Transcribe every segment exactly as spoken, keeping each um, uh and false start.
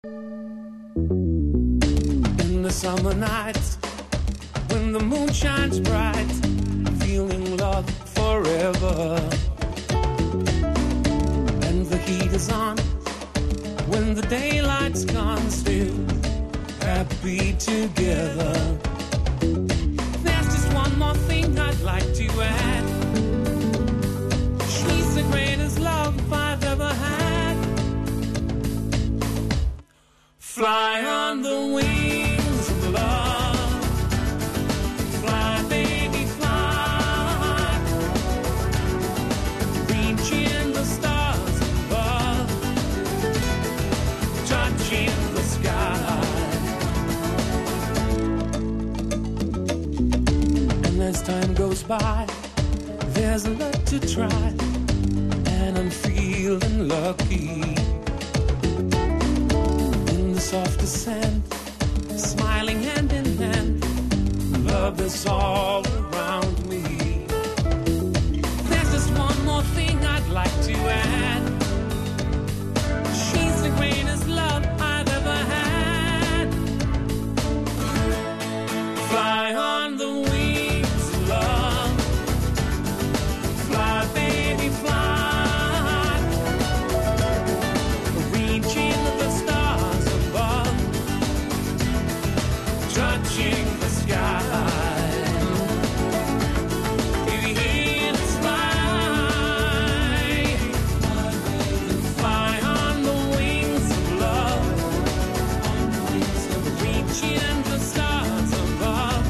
In the summer nights, when the moon shines bright, feeling love forever. And the heat is on, when the daylight's gone, still happy together. There's just one more thing I'd like to add. She's the greatest love I've ever had. Fly on the wings of love. Fly, baby, fly. Reaching the stars above. Touching the sky. And as time goes by, there's a lot to try. And I'm feeling lucky. Soft descent, smiling hand in hand, love is all around me. There's just one more thing I'd like to add. She's the greatest love I've ever had. Fly on the wings of love. Fly, baby, fly. Reaching the stars above. Touching the sky. If you hear us fly, fly on the wings of love. Reaching the stars above.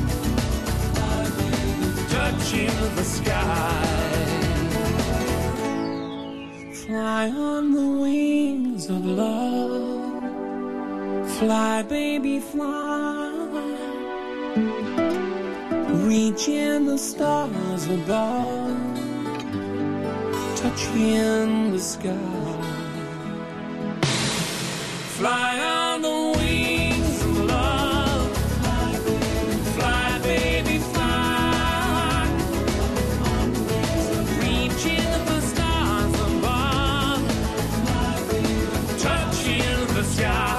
Touching the sky. Fly on the wings of love. Fly, baby, fly. Reaching the stars above. Touching the sky. Fly on the wings of love. Fly, baby, fly. Reaching the stars above. Touching the sky.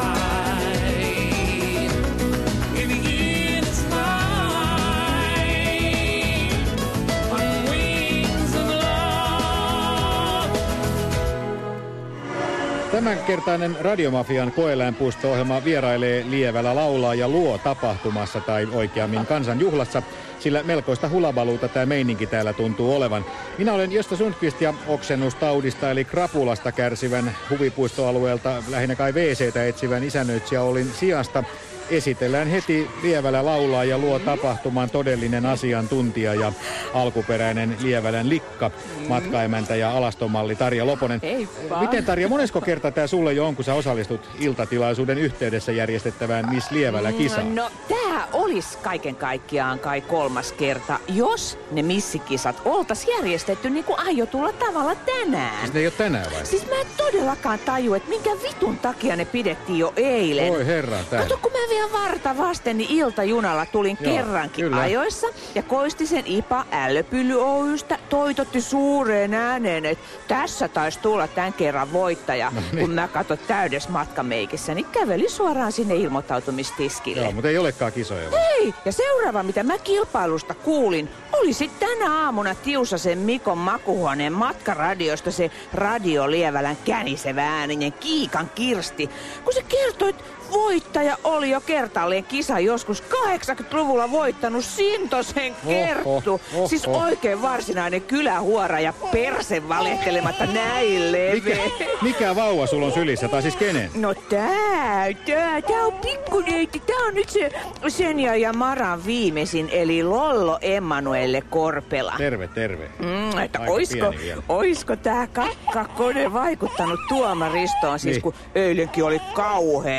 Tämänkertainen Radiomafian koeläinpuisto-ohjelma vierailee Lievällä laulaa ja luo tapahtumassa tai oikeammin kansanjuhlassa, sillä melkoista hulabaluuta tämä meininki täällä tuntuu olevan. Minä olen Gösta Sundqvist ja oksennustaudista eli krapulasta kärsivän huvipuistoalueelta lähinnä kai wc:tä etsivän isännöitsijä Ollin sijasta. Esitellään heti Lievällä laulaa ja luo tapahtuman todellinen asiantuntija ja alkuperäinen Lievälän likka, matkaemäntä ja alastomalli Tarja Loponen. Heippa. Miten Tarja, monesko kerta tämä sulle jo on, kun sä osallistut iltatilaisuuden yhteydessä järjestettävään Miss Lievälä-kisaan? No tää olis kaiken kaikkiaan kai kolmas kerta, jos ne missikisat oltais järjestetty niin kuin aiotulla tavalla tänään. Siis ne ei oo tänään vai? Siis mä en todellakaan taju, että minkä vitun takia ne pidettiin jo eilen. Oi herra tää. Kato, kun mä vielä varta vasten, niin iltajunalla tulin Joo, kerrankin kyllä. ajoissa. Ja Koistisen Ipa Ällöpylly Oy:stä toitotti suureen ääneen, että tässä taisi tulla tämän kerran voittaja. No niin. Kun mä katson täydessä matkameikissä, niin kävelin suoraan sinne ilmoittautumistiskille. Joo, mutta ei olekaan kisoja. Hei, ja seuraava, mitä mä kilpailusta kuulin, oli sit tänä aamuna Tiusasen Mikon makuhuoneen matkaradiosta se Radio Lievälän känisevä ääninen Kiikan Kirsti, kun se kertoi, että voittaja oli jo kertaalleen kisa joskus kahdeksankymmentäluvulla voittanut Sintosen Kerttu. Oho, oho. Siis oikein varsinainen kylähuora ja perse valehtelematta näin leveä. Mikä, mikä vauva sulla on sylissä, tai siis kenen? No tää, tää, tää on pikkuneiti. Tää on nyt se Senja ja Maran viimeisin, eli Lollo Emmanuelle Korpela. Terve, terve. Mm, että Aika oisko, pieni vielä. oisko tää kakkakone vaikuttanut tuomaristoon, siis Niin. kun eilenkin oli kauheet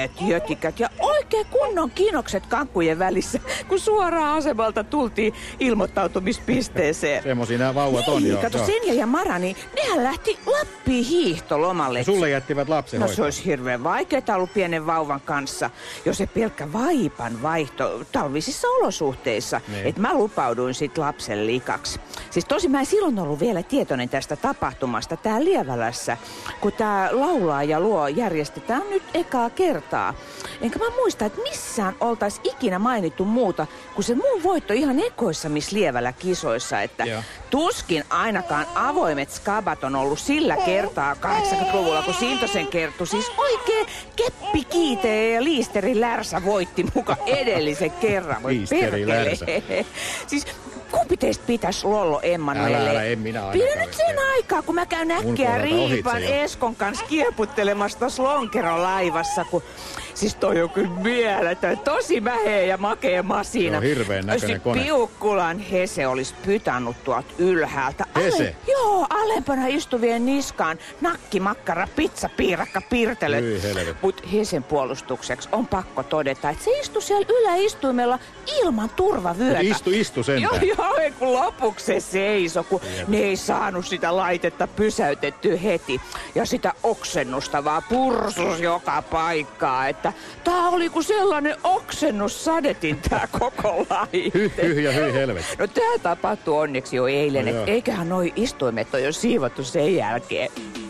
mötikät ja oikein kunnon kinokset kankkujen välissä, kun suoraan asemalta tultiin ilmoittautumispisteeseen. Semmosia nämä vauvat on, niin, joo. kato, joo. Senja ja Mara, niin nehän lähti Lappiin hiihtolomalle. Ja sulle jättivät lapsen No hoitoon. se olisi hirveän vaikeaa ollut pienen vauvan kanssa, jos se pelkkä vaipan vaihto talvisissa olosuhteissa. Niin. Että mä lupauduin sit lapsen likaksi. Siis tosi mä en silloin ollut vielä tietoinen tästä tapahtumasta tää Lievälässä, kun tää Laulaa ja luo järjestetään nyt ekaa kertaa. Enkä mä muista, että missään oltais ikinä mainittu muuta kuin se mun voitto ihan ekoissa Miss Lievälä kisoissa, että Joo. tuskin ainakaan avoimet skabat on ollut sillä kertaa kahdeksankymmentäluvulla, kun Siltosen Kerttu siis oikein keppi kiiteä ja Liisteri Lärsä voitti muka edellisen kerran. Voi Liisteri perkele. Lärsä. Siis kumpi teistä pitäisi Lollo Emmanuelle? Älä, älä, en minä ainakaan. Pidä nyt sen aikaa, kun mä käyn Mun äkkiä kohdalta ohitse Riipan jo. Eskon kanssa kieputtelemassa tossa lonkerolaivassa, kun siis toi on kyllä mieletön, tosi mäheä ja makea masina. Se on hirveän näköinen Jos kone. Piukkulan Hese olisi pytannut tuolta ylhäältä. Hese? Joo, alempana istuvien niskaan nakki, makkara, pizza, piirakka, pirtelöt. Hyi helvetti. Mut Hesen puolustukseksi on pakko todeta, että se istui siellä yläistuimella ilman turvavyötä. Istu, istu sentään. Joo, joo, kun lopuksi se seisoi, kun ne ei saanut sitä laitetta pysäytettyä heti. Ja sitä oksennusta vaan pursus joka paikkaa, että tää oli kuin sellainen oksennus sadetin tää koko laite. Hyh, hyh ja hyh helvetti. No tää tapahtui onneksi jo eilen, No et joo. eiköhän noi istuimet ole jo siivottu sen jälkeen.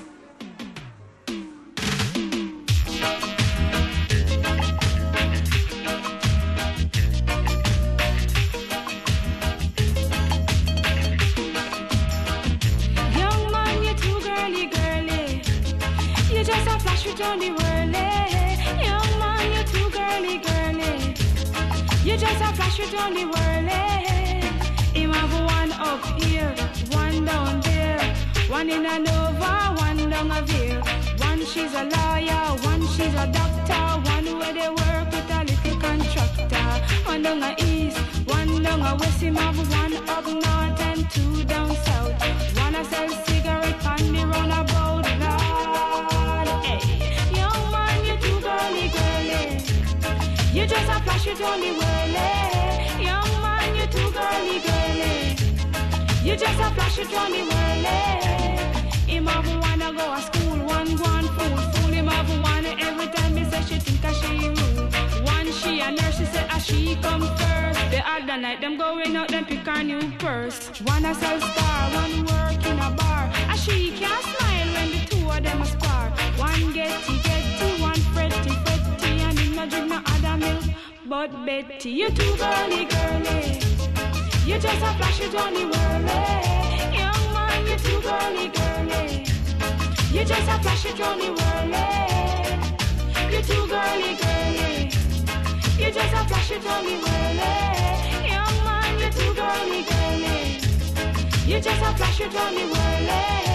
Young man, you're too girly, girly. You just a flash with on the whirly. Young man, you're too girly, girly. You just a flash with on the whirly. Him have one up here, one down there. One in a Nova, one down a Veer. One she's a lawyer, one she's a doctor. One where they work with a little contractor. One down a east, one down a west. Him have one up north and two down south. One a sell cigarette on the roundabout. Lord, hey. Young man, you too girly, girly. You just a flash it on the whirly. Young man, you too girly, girly. You just a flash it on the whirly. Him have wanna go to school, one go on fool. Fool him have one every time he say she think a she rude. One she a nurse, she say a she come first. The other night them going out, them pick her new purse. One a sell star, one work in a bar. A she can't smile when the two of them a spar. One getty getty, one fretty fretty, and him no drink no other milk. But Betty, you too girly, girly. You just a flash it on the whirly. Young man, you too girly, girly. You just a flash it on the whirly. You too girly, girly. You just a flash it on the whirly. Young man, you too girly, girly. You just a flash it on the whirly.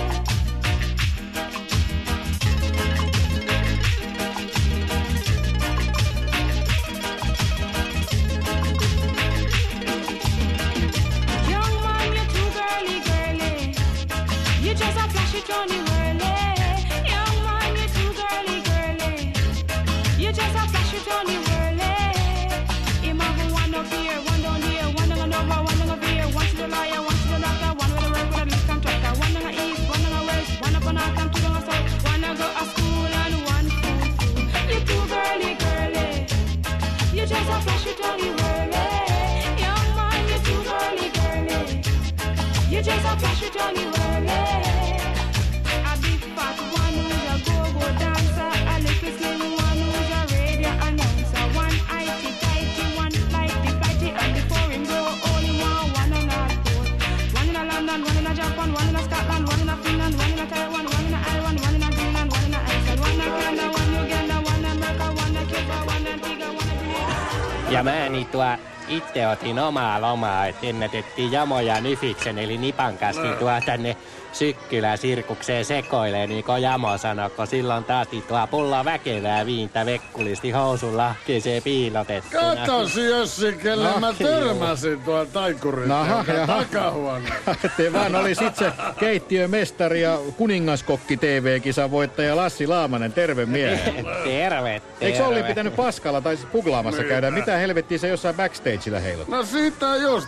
Just a flash it on the whirly. Young man, you too girly, girly. You just a flash it on the whirly. Him have one up here, one down here, one down over, one down over here. One to the lawyer, one to the doctor, one with the work with a little contractor. One down the east, one down the west, one up on north and two down the south. One a go to school and one fool fool. You too girly, girly. You just a flash it on the whirly. Young man, you too girly, girly. You just a flash it on the whirly. Ja mä niin tuo itse otin omaa lomaa, että ennätettiin Jamo ja Nyfiksen eli Nipan kanssa niin tuo tänne sykkylä sirkukseen sekoilee, niin kuin Jamo sanoi, kun silloin taas tuo pulla väkevää viintä vekkulisti housun lahkeeseen piilotettuna. Katos Jussi, kelle no, mä törmäsin tuolla taikurin takahuoneella. Te vaan oli sit se keittiömestari ja kuningaskokki T V-kisan voittaja Lassi Laamanen. Terve miehen. Terve, terve. Eikö Olli pitänyt paskalla tai puglaamassa niin. käydä? Mitä helvettiä se jossain backstageilla heilot? No siitä just.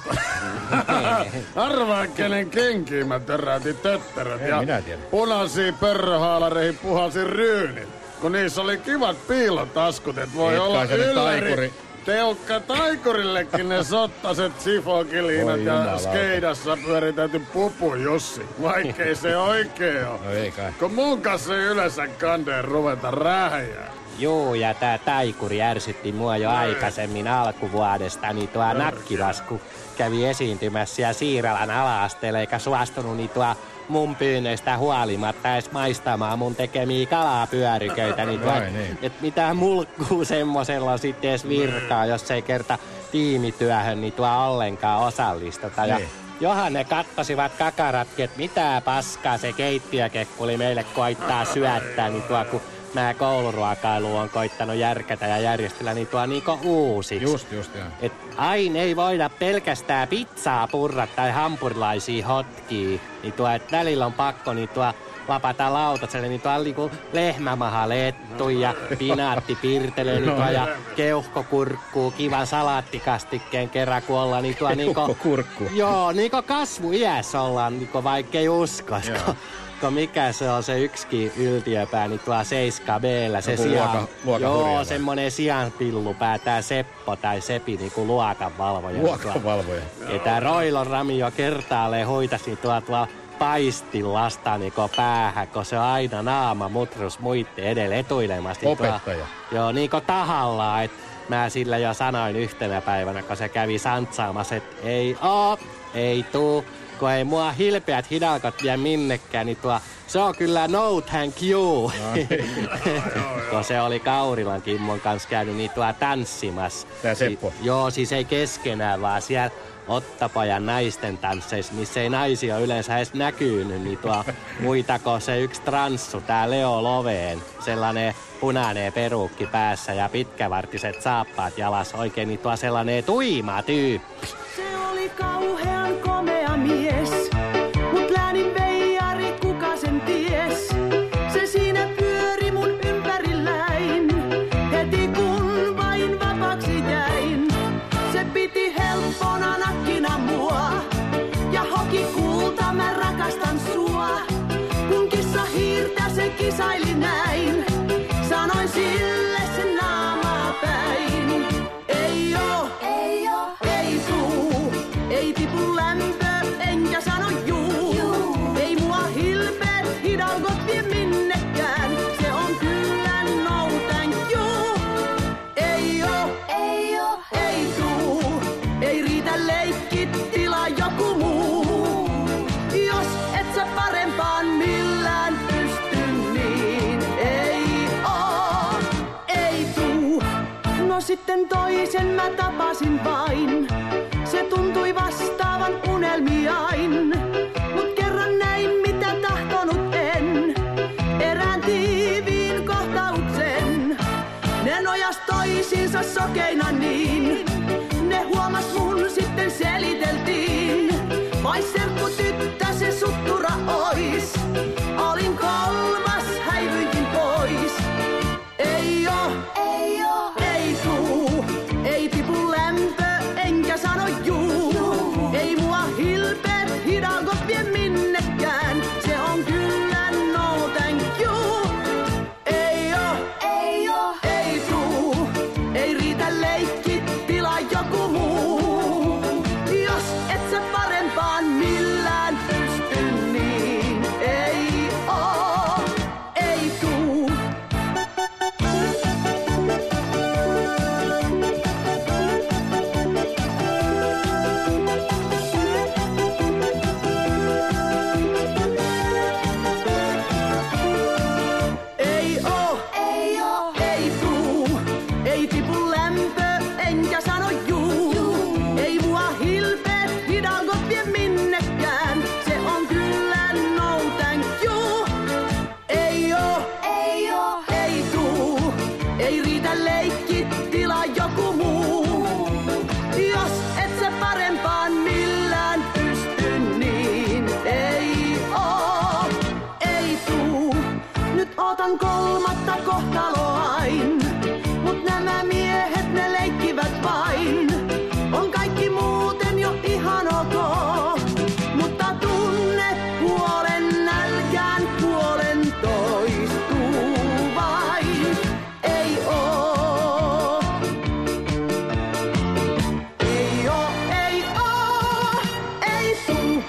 Arvaa kenen kenkiin mä töräytin tötterät en ja minä tiedä. Punaisiin pörröhaalareihin puhalsin ryynit. Kun niissä oli kivat piilotaskut, et voi Et olla ylläri. Taikuri. Teukka taikurillekin ne sottaset sifokiliinat ja skeidassa pyöritetty pupu Jussi. Vaikkei se oikein oo. No ei kai. Kun mun kanssa ei yleensä kandeen ruveta rähjää. Juu, ja tää taikuri ärsytti mua jo aikaisemmin alkuvuodesta, niin tuo nakkilasku kävi esiintymässä ja Siiralan ala-asteella eikä suostunut niin tuo mun pyynnöistä huolimatta edes maistamaan mun tekemiä kalapyöriköitä. Niin tuo, niin. Et mitä mulkkuu semmosella sitten edes virkaa, jos ei kerta tiimityöhön niin tuo ollenkaan osallistuta. Ja johan ne kattasivat kakaratkin, että mitä paskaa se keittiökekkuli meille koittaa syöttää, niin tuo kun mä kouluruokailu on koittanut järkätä ja järjestellä niin tuo niinku uusiksi. Just, just, joo. Et aina ei voida pelkästään pizzaa purra tai hampurilaisia hotkii. Niin tuo, et välillä on pakko niin tuo lapata lautaselle, niin tuo on niinku lehmämahalettu ja pinaattipirtele niin tuo ja keuhkokurkkuu, kivan salaattikastikkeen kerran kun ollaan, niin tuo niinku... Keuhkokurkkuu. Joo, niinku kasvuiässä ollaan, niinku vaikkei uskosko. Kun mikä se on se yksikin yltiöpää, niin tuo seitsemän B:llä se sijaan... Joo, semmonen sijanpillupää, tää Seppo tai Sepi niinku luokanvalvoja. Luokanvalvoja. Ja tää Roilon Rami jo kertaalleen hoitasi tuo tuo paistilasta niinku päähän, kun se on aina naama mutrus muitten edellä etuilemasti. Opettaja. Tuo, joo, niinku tahallaan, et mä sillä jo sanoin yhtenä päivänä, kun se kävi santsaamassa, että ei oo, ei tuu. Kun ei mua hilpeät hidalkot vie minnekään, niin tuo, se on kyllä no thank you. Kun se oli Kaurilan Kimmon kanssa käynyt niin tuo tanssimassa. Tää Seppo? Si- joo, siis ei keskenään, vaan siellä Ottapojan naisten tansseissa, missä ei naisia yleensä edes näkynyt, niin tuo muitako se yksi transsu, tää Leo Loveen, sellainen punainen peruukki päässä ja pitkävartiset saappaat jalas, oikein niin tuo sellainen tuima tyyppi. Se oli kauhean komea mies, mut läänin veijari, kuka sen ties. Se siinä pyöri mun ympärilläin, heti kun vain vapaaksi jäin. Se piti helppona nakkina mua, ja hoki kulta mä rakastan sua. Kun kissa hiirtä se kisaili näin, sanoin sille sen naamaa päin. Ei oo, ei oo, ei tuu, ei tipu lämpö, enkä sano juu. juu. Ei mua hilpeet hidalgot vie minnekään, se on kyllä no thank you. Ei oo, ei oo, ei tuu, ei riitä leikkit, tilaa joku muu. Jos et sä parempaan millään pysty, niin ei oo, ei tuu. No sitten toisen mä tapasin vain, se tuntui vastaavan unelmiain. Mut kerran näin mitä tahtonut en, erään tiiviin kohtauksen. Ne nojas toisiinsa sokeina niin, ne huomas mun sitten seliteltiin. Vai serkku tyttö se suttura ois, olin kolmas, häivyinkin pois. Ei oo, ei oo, ei tuu, ei tipu lämpö, enkä sano juu. juu. Ei mua hilpeet hidalgot vie minnekään, se on kyllä no thank you. Ei oo, ei oo, ei tuu, ei riitä leikkit, tilaa joku muu. Jos et sä parempaan millään pysty, niin ei oo, ei tuu. Ei oo, ei oo, ei tuu, ei tipu lämpö, enkä sano juu. juu. Ei mua hilpeet hidalgot vie minnekään, se on kyllä no ilman kolmatta kohtaloain. Mut nämä miehet ne leikkivät vain. On kaikki muuten jo ihan ok. Mutta tunne puolen nälkään puolen toistuu vain. Ei oo. Ei oo, ei oo, ei tuu.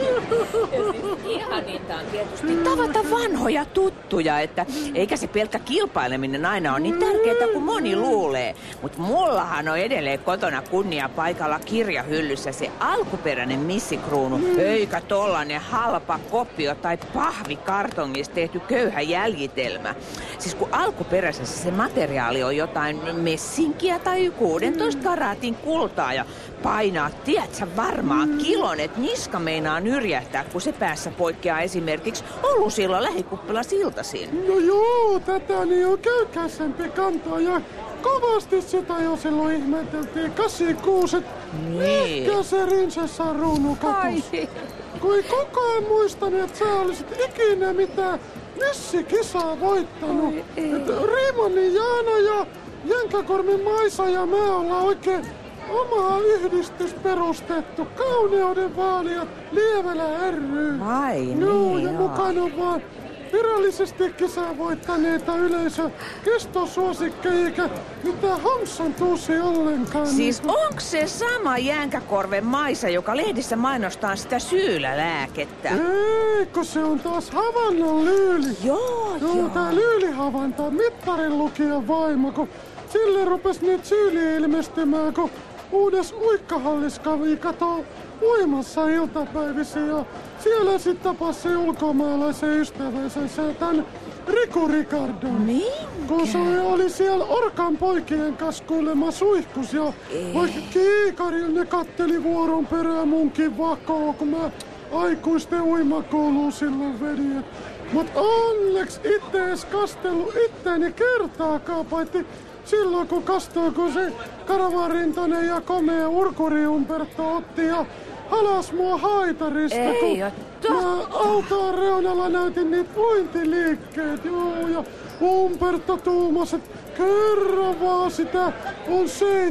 Ihaninta on tietysti tavata vanhoja tuttuja, että eikä se pelkkä kilpaileminen aina ole niin tärkeää kuin moni luulee. Mutta mullahan on edelleen kotona kunnia paikalla kirjahyllyssä se alkuperäinen missikruunu, eikä tollanen halpa kopio tai pahvikartongista tehty köyhä jäljitelmä. Siis kun alkuperäisessä se materiaali on jotain messinkiä tai kuusitoista karaatin kultaa ja painaa, tiedätkö varmaan kilon, että niska meinaa nyrjähtää, kun se päässä poikkeaa esimerkiksi Ollusilla lähikuppilassa iltaisin. No joo, tätä niin on köykäisempi kantaa ja kovasti sitä jo silloin ihmeteltiin. kahdeksankymmentäkuusi, Niin. mikä se rinsessan ruunu katus. Kun ei kukaan muistanut, että sä olisit ikinä mitään missikisaa voittanut. Että Riimannin Jaana ja Jänkäkormin Maisa ja mä ollaan oikein oma yhdistys perustettu. Kauneuden vaalijat Lievelä ry. Ai Joo, niin, ja joo. mukana on vaan virallisesti kisaa voittaneita yleisö kestosuosikkeja eikä mitään Homsan tuusi ollenkaan. Siis onks se sama Jänkäkorven Maisa, joka lehdissä mainostaa sitä syylälääkettä? Eikö se on taas Havannan Lyyli? Joo, Joo, joo. tää Lyyli-Havanta on mittarin lukijan vaimo, kun sille rupes nyt syyli ilmestymään, kun uudes uikkahallis kävi katoo uimassa iltapäivisin ja siellä sit tapasi se ulkomaalaisen ystävänsä, se tän Riku Ricardon. Minkä? Kun se oli siellä Orkan poikien kanssa kuulemma suihkus ja vaikka kiikarilla ne katteli vuoron perään munkin vakoo, kun mä aikuisten uimakouluun silloin vedin. Mut onneksi itte ees kastellut itteeni kertaakaan, paitsi silloin kun kastoi, kun se karavarintainen ja komea urkuri Umberto otti ja halas mua haitarista, Ei kun oo totta. mä autoon reunalla näytin niitä uintiliikkeet, joo, ja Umberto tuumas, että kerran vaan sitä on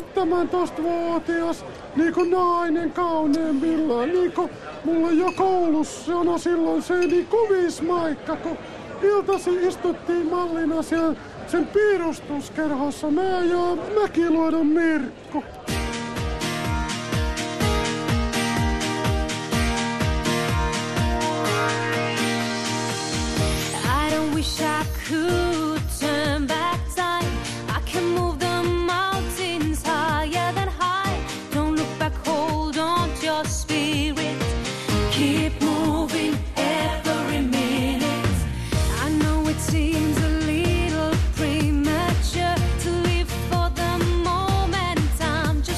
seitsemäntoistavuotias, niinku nainen kauneimmillaan, niinku mulla jo koulussa on silloin se niin kuvismaikka, kun iltasi istuttiin mallina siellä sen piirustuskerhossa, mä ja Mäkiluodon Mirkku. I don't wish I could turn back time. I can move the mountains higher than high. Don't look back, hold on to your spirit. Keep moving every minute. I know it seems a little premature to live for the moment. I'm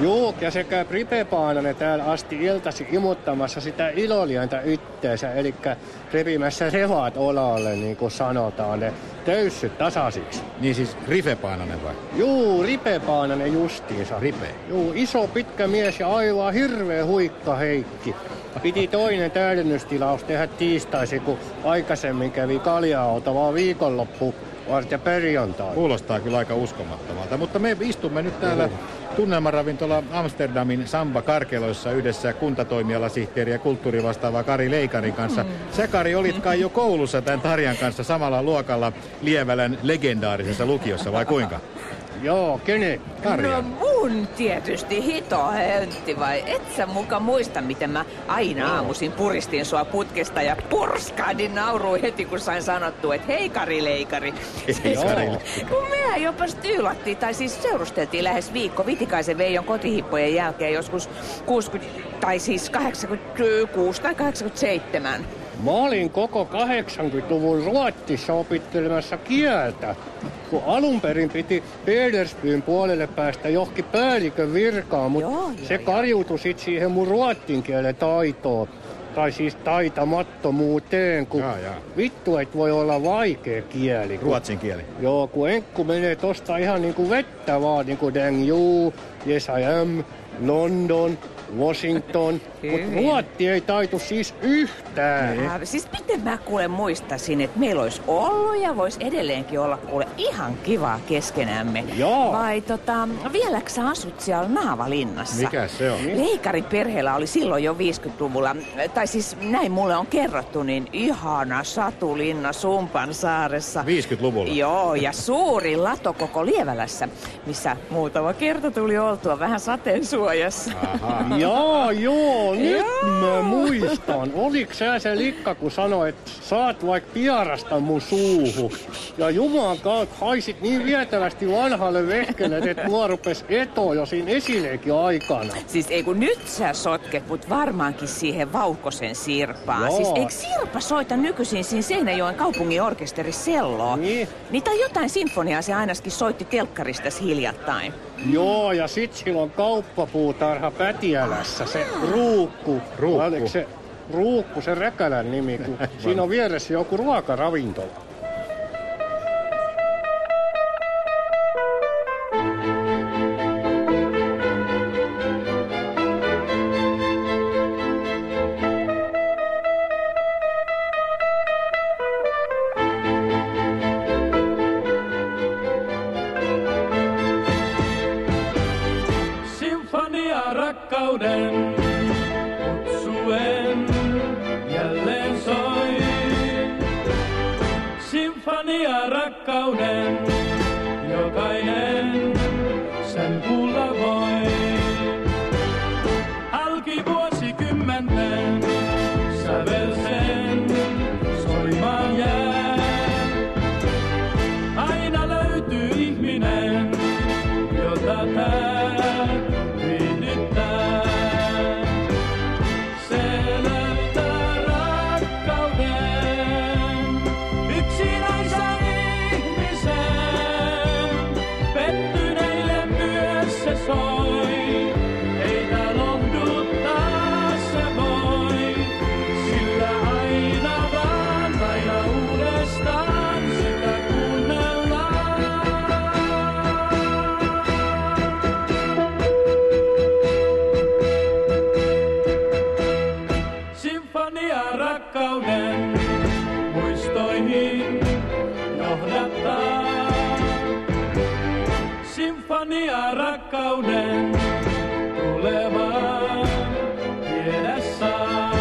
Juu, ja sekä Ripe Paananen täällä asti iltasi imuttamassa sitä ilolientä itteensä, eli repimässä revat olalle, niin kuin sanotaan, ne töyssyt tasaisiksi. Niin siis Ripe Paananen vai? Juu, Ripe Paananen justiinsa. Ripe? Juu, iso pitkä mies ja aivan hirveä huikka Heikki. Piti toinen täydennystilaus tehdä tiistaisin, kun aikaisemmin kävi kaljaa vaan viikonloppu varten perjantai. Kuulostaa kyllä aika uskomattomalta, mutta me istumme nyt täällä tunnelmaravintola Amsterdamin Samba Karkeloissa yhdessä kuntatoimialasihteeri ja kulttuurivastaava Kari Leikarin kanssa. Sä, Kari, olit kai jo koulussa tämän Tarjan kanssa samalla luokalla Lievälän legendaarisessa lukiossa, vai kuinka? Joo, kenen? No mun tietysti hito höntti, vai et sä muka muista, miten mä aina aamuisin puristin sua putkesta ja purskahdin nauruun heti, kun sain sanottua, että hei Kari Leikari. Hei Kari. Kun mehän jopa styylattiin, tai siis seurusteltiin lähes viikko Vitikaisen Veijon kotihippojen jälkeen joskus kuusikymmentä, tai siis kahdeksankymmentäkuusi tai kahdeksankymmentäseitsemän. Mä olin koko kahdeksankymmentäluvun Ruotsissa opittelemassa kieltä, kun alun perin piti Pedersbyn puolelle päästä johonkin päällikön virkaan, mutta joo, se joo, karjuutui sit siihen mun ruotsin kielen taitoon. Tai siis taitamattomuuteen, kun jaa, jaa. vittu et voi olla vaikea kieli. Kun, Ruotsin kieli. Joo, kun enkku menee tosta ihan niinku vettä vaan, niinku Deng Yu, Yes I am, London, Washington, mutta ruotti ei taitu siis yhtään. Ja, siis miten mä kuule muistasin, että meillä olisi ollut ja voisi edelleenkin olla kuule ihan kivaa keskenämme. Joo. Vai tota, vieläkö sä asut siellä Naavalinnassa? Mikä se on? Leikarin perheellä oli silloin jo viisikymmentäluvulla, tai siis näin mulle on kerrottu, niin ihana satulinna Sumpansaaressa. viisikymmentäluvulla? Joo, ja suuri lato koko Lievälässä, missä muutama kerta tuli oltua vähän sateen suojassa. Aha. Joo, joo, nyt mä muistan. Oliko sä se likka, kun sanoi, että saat vaikka pierasta mun suuhu? Ja Jumalan kautta haisit niin vietävästi vanhalle vehkelle, että mua rupes eto jo siinä esileekin aikana. Siis ei kun nyt sä sotket, mut varmaankin siihen Vauhkosen Sirpaan. Joo. Siis eikö Sirpa soita nykyisin siinä Seinäjoen kaupungin orkesterissa selloa? Niin. Niitä jotain sinfoniaa se ainakin soitti telkkarista hiljattain. Joo, ja sit silloin kauppapuutarha Pätiälässä, se Ruukku. Ruukku. Oliko se Ruukku, se Räkälän nimi, kun siinä on vieressä joku ruokaravintola. Rakkauden kutsuen jälleen soi. Sinfonia rakkauden, jokainen sen kuulla voi. Halki vuosikymmenten sävel sen soimaan jää. Aina löytyy ihminen, jota tää rakkauden muistoihin johdattaa. Sinfonia rakkauden tulevaan tiedä saa.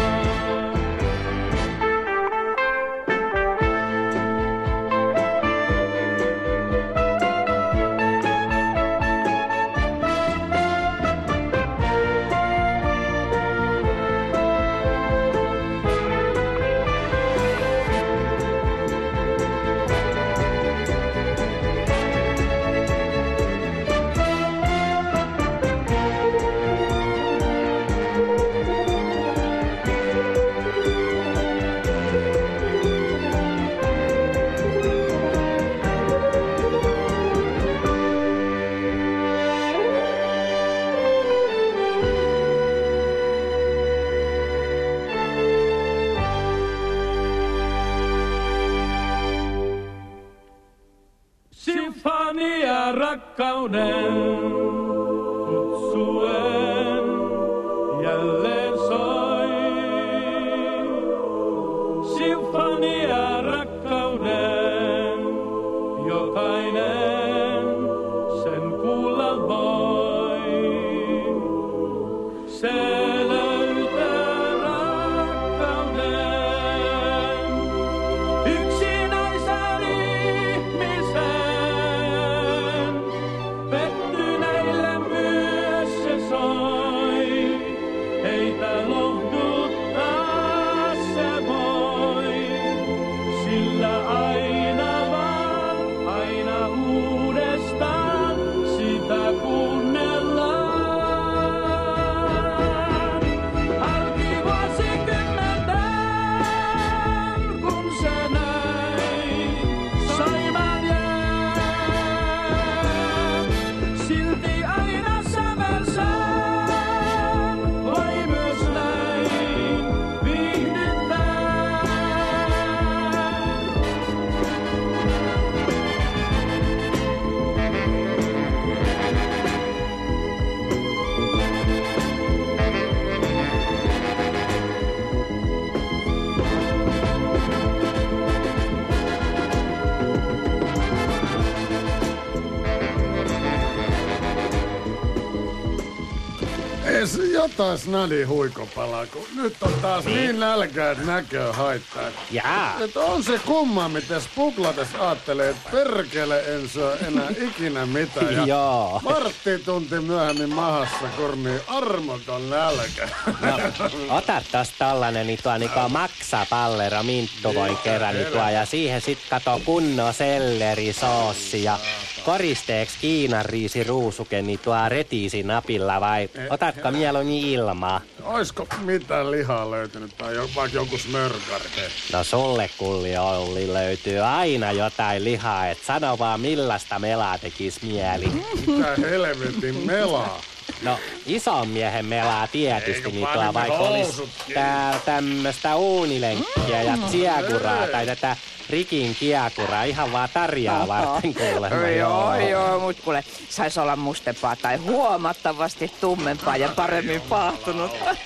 Sinfonia rakkauden kutsuen jälleen soi. Sinfonia rakkauden jokainen sen kuulla voi. Se löytää rakkauden yksinäisen ihmisen. Pettyneille myös se soi. Heitä lohduttaa se voi. Sillä aina vaan, aina uudestaan sitä kuunnellaan. Halki vuosikymmenten, kun se näin soimaan jää. Silti aina sävelsään voi myös näin viihdyttää. Es jotain snadi huikopalaa, kun nyt on taas niin nälkää, että näkö haittaa. Jaa. Et on se kumma, miten Spuklates aattelee, että perkele en saa enää ikinä mitään. Ja Joo. Martti tunti myöhemmin mahassa kornii armoton nälkä. No, ota tosta tollanen niin tuo niinku maksa pallero minttuvoin kerran niin tuo, ja siihen sit kato kunnon sellerisoossi ja koristeeks Kiinan riisi ruusuke niin tuo retiisi napilla vai otatko mieluummin ilmaa? Oisko mitään lihaa löytynyt tai jo, vaikka joku smörgari? No sulle kulli Olli löytyy aina jotain lihaa, et sano vaan millaista melaa tekis mieli. Mitä helvetin melaa? No ison miehen melaa tietysti Eikö niin tuo panemme vaikka olis housutkin? tää tämmöstä uunilenkkiä ja tsiakuraa tai tätä rikin kiakuraa ihan vaan tarjaa varten kuulemma. Joo, joo, mut kuule, sais olla mustempaa tai huomattavasti tummempaa ja paremmin paahtunut.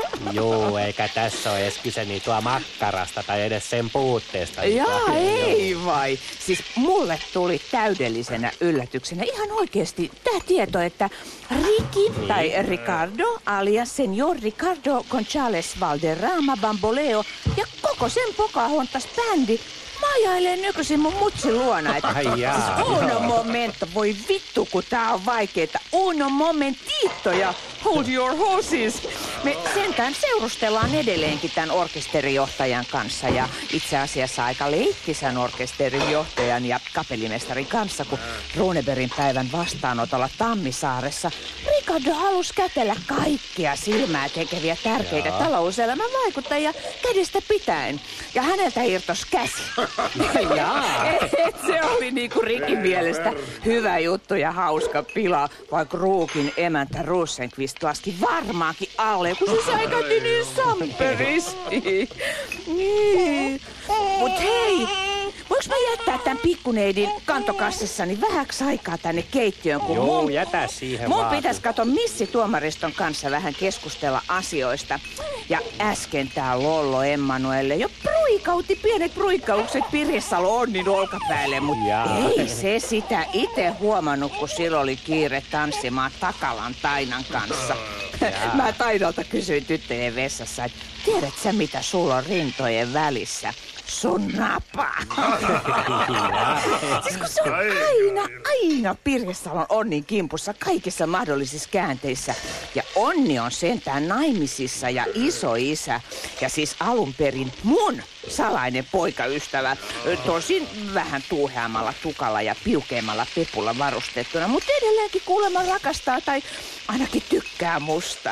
Juu, eikä tässä ole edes kyse niin tuo makkarasta tai edes sen puutteesta. Jaa, ei vai. Siis mulle tuli täydellisenä yllätyksenä ihan oikeesti tää tieto, että Ricky tai Ricardo alias Señor Ricardo González Valderrama Bamboleo ja koko sen Pocahontas bändi maijailee nykyisin mun mutsin luona. Että, Ai jaa, siis uno momento, voi vittu kun tää on vaikeeta. Uno momentito ja hold your horses. Me sentään seurustellaan edelleenkin tämän orkesterijohtajan kanssa ja itse asiassa aika leikkisän orkesterijohtajan ja kapellimestarin kanssa, kun Runebergin päivän vastaanotolla Tammisaaressa Ricardo halusi kätellä kaikkia silmää tekeviä tärkeitä Jaa. talouselämän vaikuttajia kädestä pitäen. Ja häneltä irtos käsi. Jaa. Et se oli niinku Rikin mielestä hyvä juttu ja hauska pila, vaikka Ruukin emäntä Rosenqvist laski varmaankin alle, kun se säikäytti niin samperisti. Niin. Mut hei, voinko mä jättää tän pikkuneidin kantokassissani vähäksi aikaa tänne keittiöön, kun Joo, mun, jätä siihen mun vaan. pitäis kato Missi Tuomariston kanssa vähän keskustella asioista. Ja äsken tää Lollo Emmanuelle jo pruikautti pienet pruikkaukset Pirjessalo Onnin olkapäälle, mut Jaa. ei se sitä ite huomannut, kun sillä oli kiire tanssimaan Takalan Tainan kanssa. Mä Tainalta kysyin tyttöjen vessassa, että tiedät sä mitä sulla on rintojen välissä? Sun napa. Siis kun se on aina, aina Pirjessalon Onnin kimpussa kaikissa mahdollisissa käänteissä. Ja Onni on sentään naimisissa ja isoisä. Ja siis alun perin mun salainen poikaystävä. Tosin vähän tuuheammalla tukalla ja piukeammalla pepulla varustettuna. Mutta edelleenkin kuulemma rakastaa tai ainakin tykkää musta.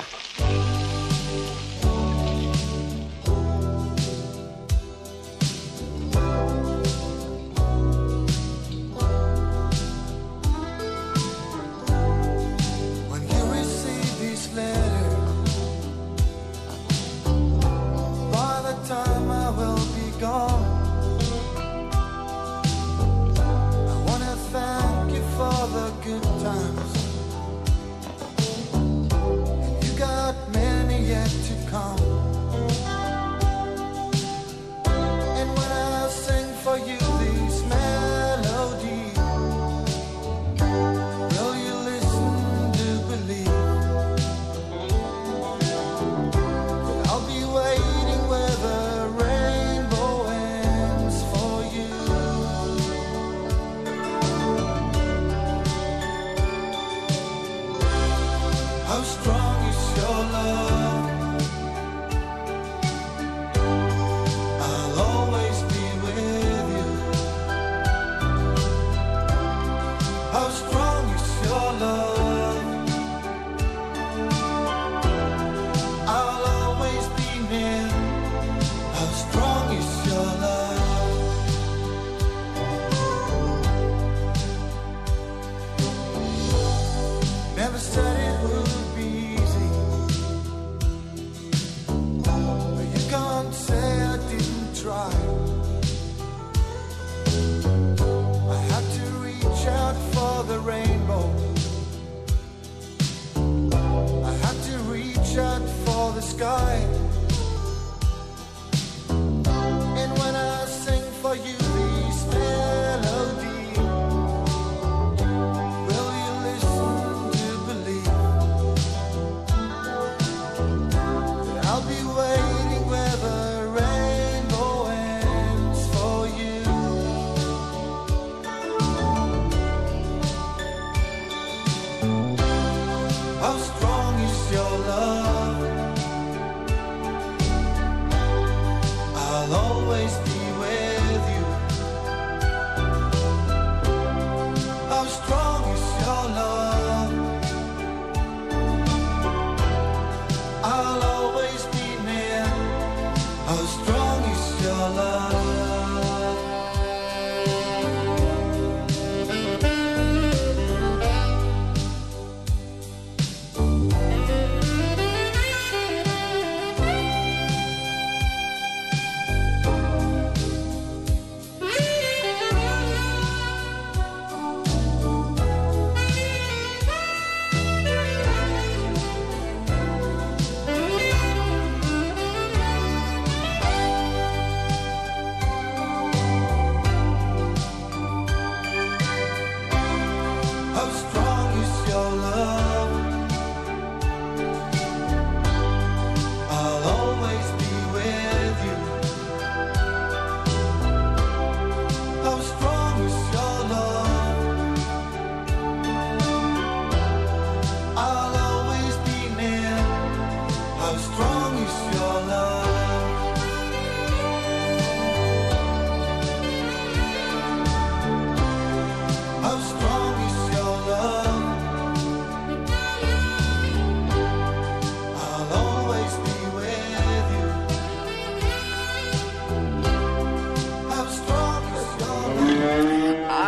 For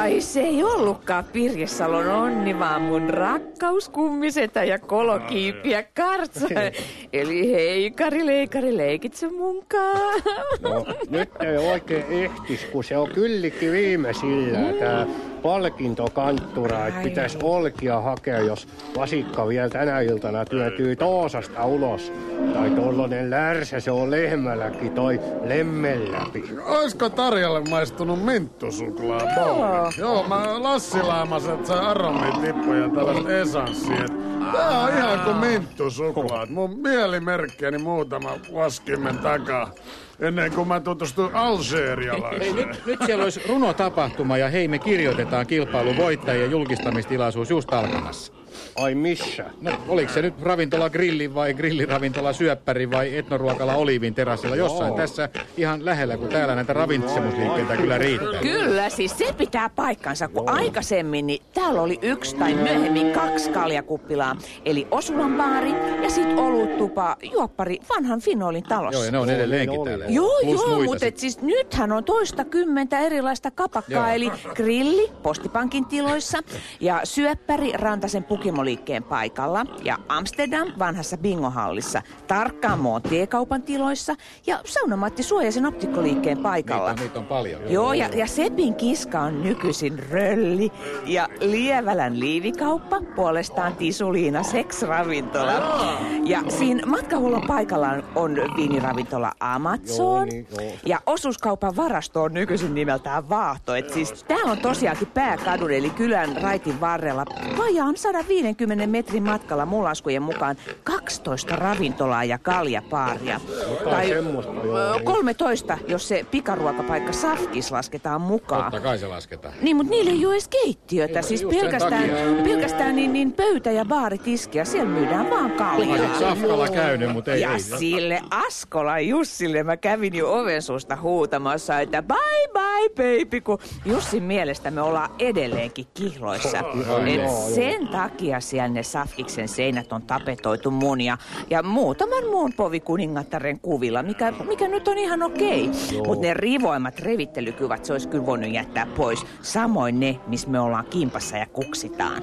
Ai se ei ollutkaan Pirjesalon Onni, vaan mun rakkauskummisetä ja kolokiipiä Kartsa. Eli hei Kari Leikari, leikitsä munkaan? No, nyt ei oikein ehtis, kun se on kyllikin viimeisillä mm. tää palkintokanttura, että pitäisi olkia hakea, jos vasikka vielä tänä iltana työntyy Toosasta ulos. Tai tollanen lärsä, se on lehmälläkin toi lemmen läpi. Oisko Tarjalle maistunut minttusuklaa? Joo. Joo, mä Lassi laamas, että saa aromitippuja tällaista esanssia. Tää on ihan kuin minttusuklaat. Mun mielimerkkiäni muutama vuosikymmen takaa. Ennen kuin mä tutustuin algerialaiseen. Hei, nyt, nyt siellä olisi runotapahtuma ja hei, me kirjoitetaan kilpailun voittajien julkistamistilaisuus just alkamassa. Ai missä? No, oliko se nyt ravintola Grillin vai grilliravintola Syöppäri vai etnoruokala Oliivin terassilla jossain Joo. tässä ihan lähellä, kun täällä näitä ravitsemusliikkeitä kyllä riittää. Kyllä, siis se pitää paikkansa, kun Joo. aikaisemmin niin täällä oli yksi tai myöhemmin kaksi kaljakuppilaa. Eli Osulan baari ja sit oluttupa juoppari vanhan Finoolin talossa. Joo, ja ne on edelleenkin täällä. Joo, joo, mutta siis nythän on toista kymmentä erilaista kapakkaa, Joo. eli Grilli Postipankin tiloissa ja Syöppäri Rantasen Pukimoliikkeen paikalla ja Amsterdam vanhassa bingohallissa, Tarkkaamon T-kaupan tiloissa ja Saunamatti Suojasen optikkoliikkeen paikalla. Niitä, niitä on paljon. Joo, ja, ja Sepin kiska on nykyisin Rölli ja Lievälän liivikauppa puolestaan Tisuliina seksravintola. Ja siinä matkahuollon paikalla on viiniravintola Amazon joo, niin, joo. ja osuuskaupan varasto on nykyisin nimeltään Vaahto. Et siis tää on tosiaankin pääkadun eli kylän raitin varrella vajaan sata viisikymmentä metrin matkalla mun laskujen mukaan kaksitoista ravintolaa ja kaljapaaria. Tai kolmetoista, jos se pikaruokapaikka Safkis lasketaan mukaan. Totta kai se lasketaan. Niin, mutta niillä ei ole edes keittiötä. Siis pelkästään, pelkästään niin, niin pöytä- ja baaritiskiä. Siellä myydään vaan kaljaa. Olen Safkalla käynyt, mutta ei. Ja ei. sille Askola Jussille mä kävin jo ovensuusta huutamassa, että bye bye baby, kun Jussin mielestä me ollaan edelleenkin kihloissa. Et sen takia siellä ne Safkiksen seinät on tapetoitu mun ja, ja muutaman muun povikuningattaren kuvilla, mikä, mikä nyt on ihan okei. Mutta ne rivoimat revittelykyvät se olisi kyllä voinut jättää pois. Samoin ne, missä me ollaan kimpassa ja kuksitaan.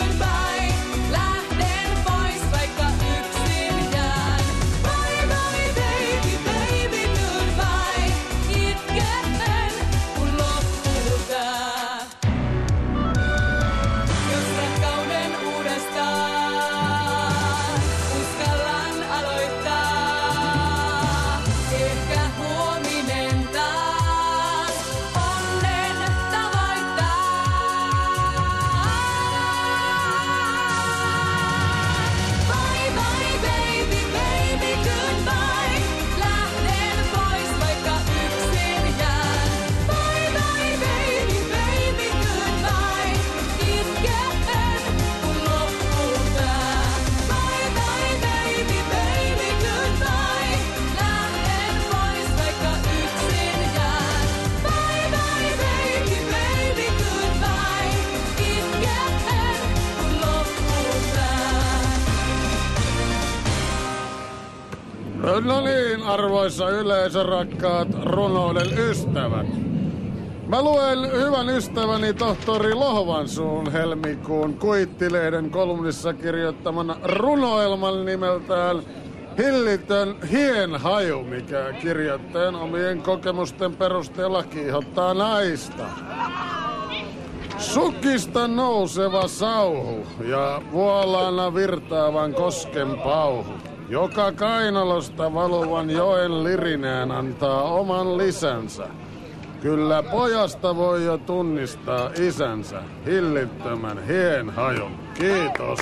Bye bye No niin, arvoisa yleisö, rakkaat runouden ystävät. Mä luen hyvän ystäväni tohtori Lohvansuun helmikuun Kuittilehden kolumnissa kirjoittaman runoelman nimeltään Hillitön hienhaju, mikä kirjoittajan omien kokemusten perusteella kiihottaa naista. Sukista nouseva sauhu ja vuolaana virtaavan kosken pauhu. Joka kainalosta valuvan joen lirinään antaa oman lisänsä. Kyllä pojasta voi jo tunnistaa isänsä, hillittömän hienhajun. Kiitos.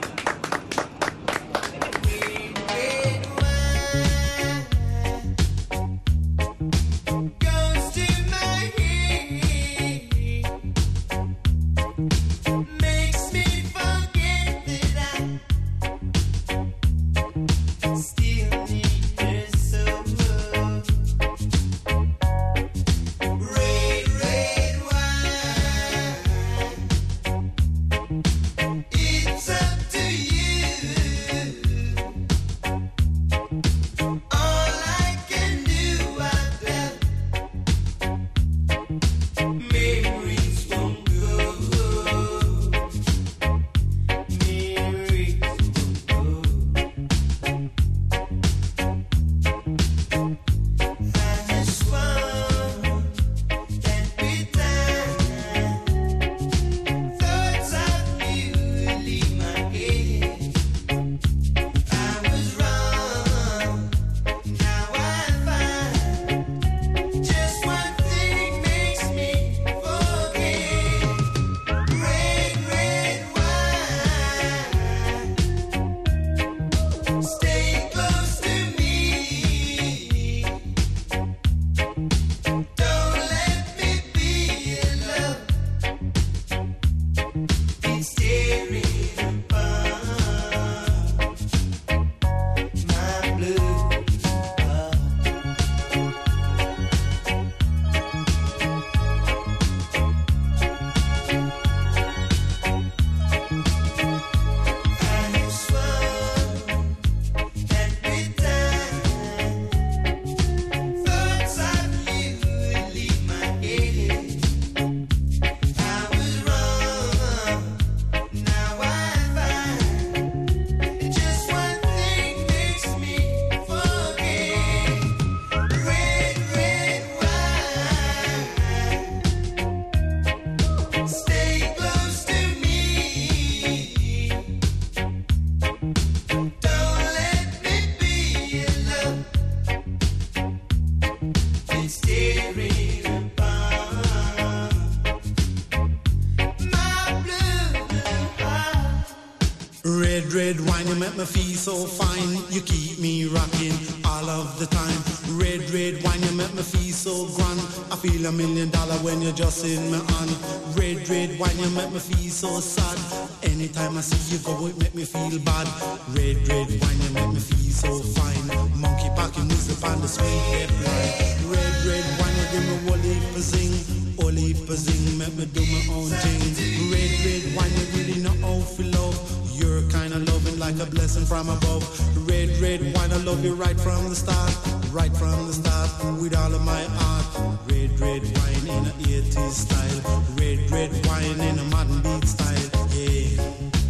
Red wine, you make me feel so fine. You keep me rocking all of the time. Red, red wine, you make me feel so grand. I feel a million dollar when you're just in my hand. Red, red wine, you make me feel so sad. Anytime I see you go, it make me feel bad. Red, red wine, you make me feel so fine. Monkey packing music on the sweet red wine. Red, red wine, you give me whole heap of zing. Whole heap of zing, make me do my own thing. Red, red wine, you really know how to love. You're kind of loving like a blessing from above. Red, red wine, I love you right from the start. Right from the start, with all of my heart. Red, red wine in a eighties style. Red, red wine in a modern beat style. Yeah.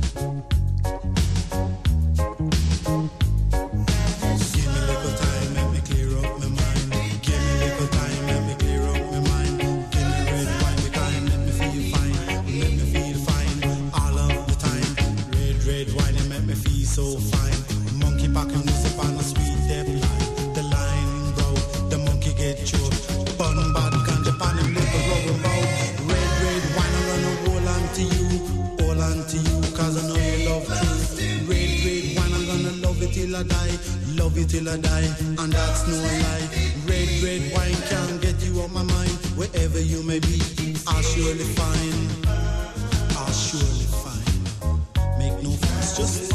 Give me a little time, let me clear up my mind. Give me a little time, let me clear up my mind. Give me red wine with time, let me feel fine. Let me feel fine all of the time. Red, red wine, it make me feel so fine. Monkey packing music on a sweet death line. The line broke, the monkey get choked. Bun bad ganja pan him little rubber bow. Red, red wine, I'm gonna hold on to you. Hold on to you, cause I know you love truth. Red, red wine, I'm gonna love it till I die. Love it till I die, and that's no lie. Red, red wine can't get you off my mind. Wherever you may be, I'll surely find. I'll surely find. Make no fuss, just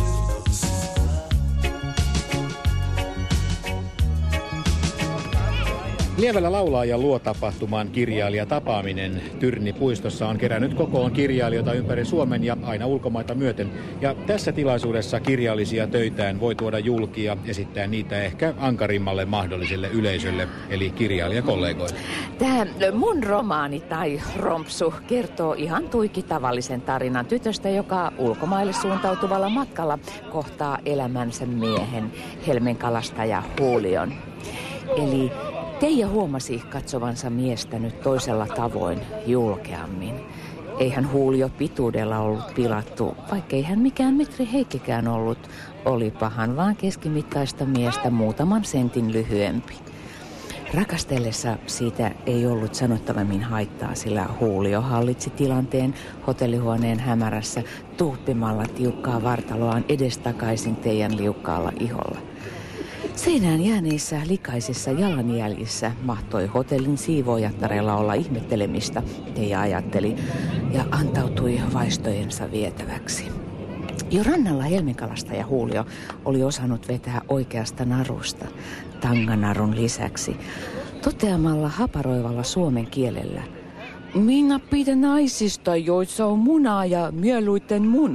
Lievällä laulaa ja luo -tapahtumaan kirjailijatapaaminen Tyrni-puistossa on kerännyt kokoon kirjailijoita ympäri Suomen ja aina ulkomaita myöten. Ja tässä tilaisuudessa kirjallisia töitään voi tuoda julki ja esittää niitä ehkä ankarimmalle mahdolliselle yleisölle, eli kirjailijakollegoille. Tämä mun romaani tai rompsu kertoo ihan tuiki tavallisen tarinan tytöstä, joka ulkomaille suuntautuvalla matkalla kohtaa elämänsä miehen, helmenkalastaja Julion. Eli Teija huomasi katsovansa miestä nyt toisella tavoin, julkeammin. Eihän Julio pituudella ollut pilattu, vaikkei hän mikään metri heikkikään ollut. Olipahan vaan keskimittaista miestä muutaman sentin lyhyempi. Rakastellessa siitä ei ollut sanottavammin haittaa, sillä Julio hallitsi tilanteen hotellihuoneen hämärässä tuuppimalla tiukkaa vartaloaan edestakaisin Teijan liukkaalla iholla. Seinään jääneissä likaisissa jalanjäljissä mahtoi hotellin siivoojattareilla olla ihmettelemistä, Teija ajatteli, ja antautui vaistojensa vietäväksi. Jo rannalla helmenkalastaja Julio oli osannut vetää oikeasta narusta, tanganarun lisäksi, toteamalla haparoivalla suomen kielellä: "Minä pidän naisista, joissa on munaa ja mieluiten mun."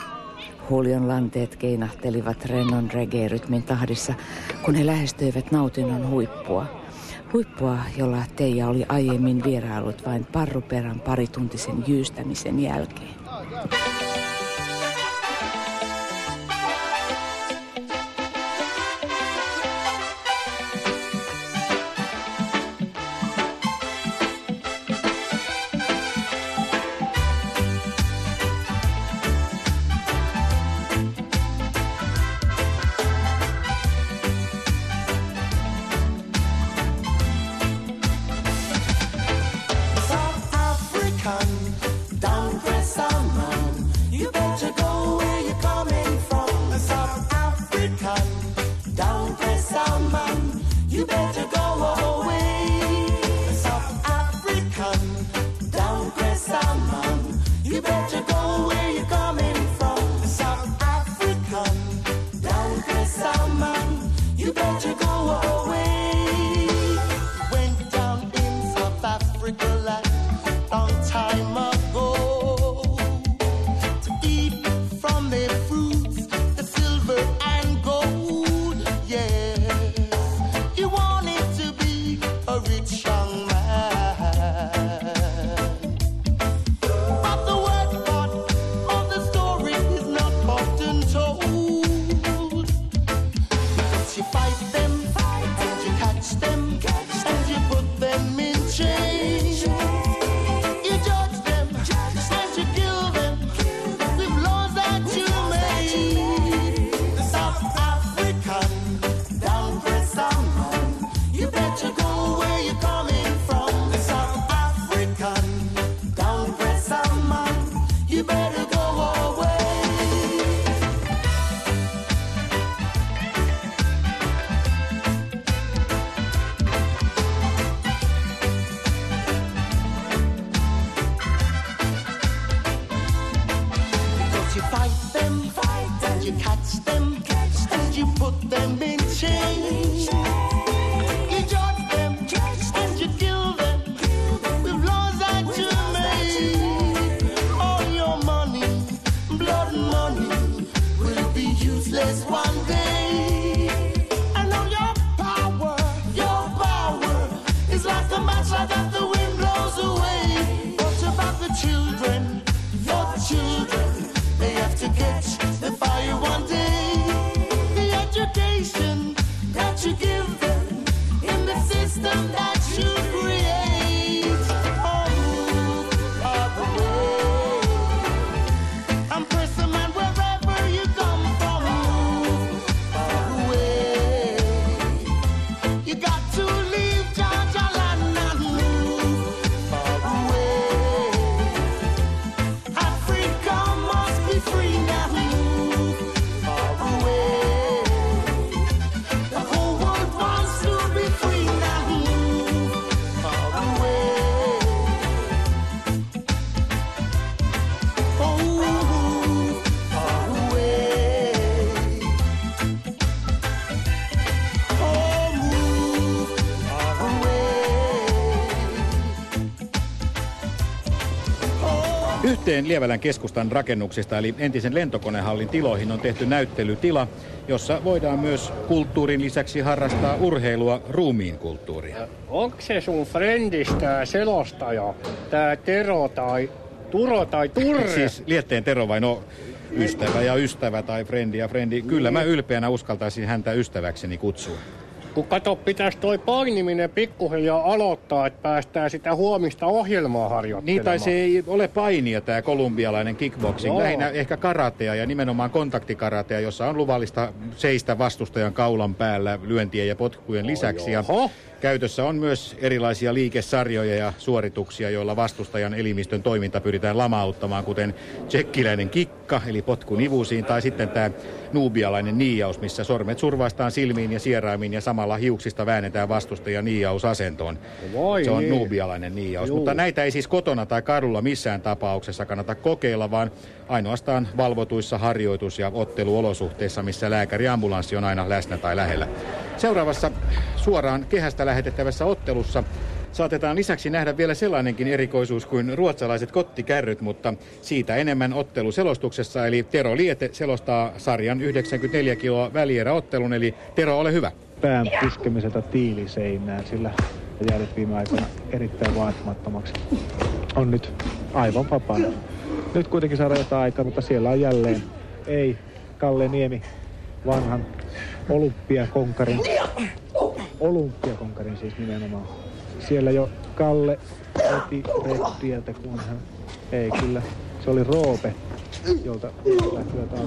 Julion lanteet keinahtelivat rennon reggae-rytmin tahdissa, kun he lähestyivät nautinnon huippua. Huippua, jolla Teija oli aiemmin vierailut vain parruperän parituntisen jyystämisen jälkeen. Fight them Yhteen Lievälän keskustan rakennuksista eli entisen lentokonehallin tiloihin on tehty näyttelytila, jossa voidaan myös kulttuurin lisäksi harrastaa urheilua, ruumiin kulttuuria. Onko se sun frendis tää selostaja, tää Tero tai Turo tai Turre? Siis Lietteen Tero vai no ystävä ja ystävä tai frendi ja frendi. Kyllä mä ylpeänä uskaltaisin häntä ystäväkseni kutsua. Kun kato, pitäisi toi painiminen pikkuhiljaa aloittaa, että päästään sitä huomista ohjelmaa harjoittelemaan. Niin, tai se ei ole painia, tämä kolumbialainen kickboxing. Joo. Lähinnä ehkä karatea ja nimenomaan kontaktikaratea, jossa on luvallista seistä vastustajan kaulan päällä lyöntien ja potkujen lisäksi. Ja käytössä on myös erilaisia liikesarjoja ja suorituksia, joilla vastustajan elimistön toiminta pyritään lamauttamaan, kuten tsekkiläinen kikka, eli potku nivusiin, tai sitten tämä nuubialainen niijaus, missä sormet survaistaan silmiin ja sieraimiin ja samalla hiuksista väännetään vastustajan niijausasentoon. Voi se on niin. nuubialainen niijaus, Juu. mutta näitä ei siis kotona tai kadulla missään tapauksessa kannata kokeilla, vaan ainoastaan valvotuissa harjoitus- ja otteluolosuhteissa, missä lääkäri-ambulanssi on aina läsnä tai lähellä. Seuraavassa suoraan kehästä lähetettävässä ottelussa saatetaan lisäksi nähdä vielä sellainenkin erikoisuus kuin ruotsalaiset kottikärryt, mutta siitä enemmän otteluselostuksessa. Eli Tero Liete selostaa sarjan yhdeksänkymmentäneljä kiloa välieräottelun, eli Tero, ole hyvä. Pään puskemiselta tiiliseinään, sillä jäädyt viime aikoina erittäin vaatimattomaksi. On nyt aivan vapaana. Nyt kuitenkin saadaan jotain aikaa, mutta siellä on jälleen ei Kalle Niemi, vanhan olympiakonkarin. Olympiakonkarin siis nimenomaan. Siellä jo Kalle veti rettieltä, kun hän... Ei kyllä, se oli Roope, jolta lähtivät taas.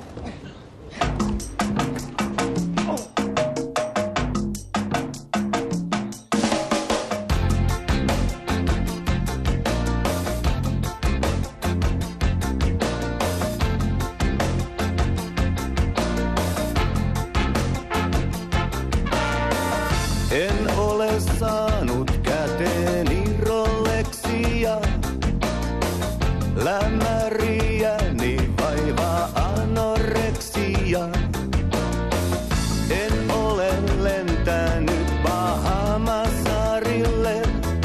En ole saanut käteeni Rolexia, lämäriäni vaivaa anoreksia. En ole lentänyt Bahamasaarille,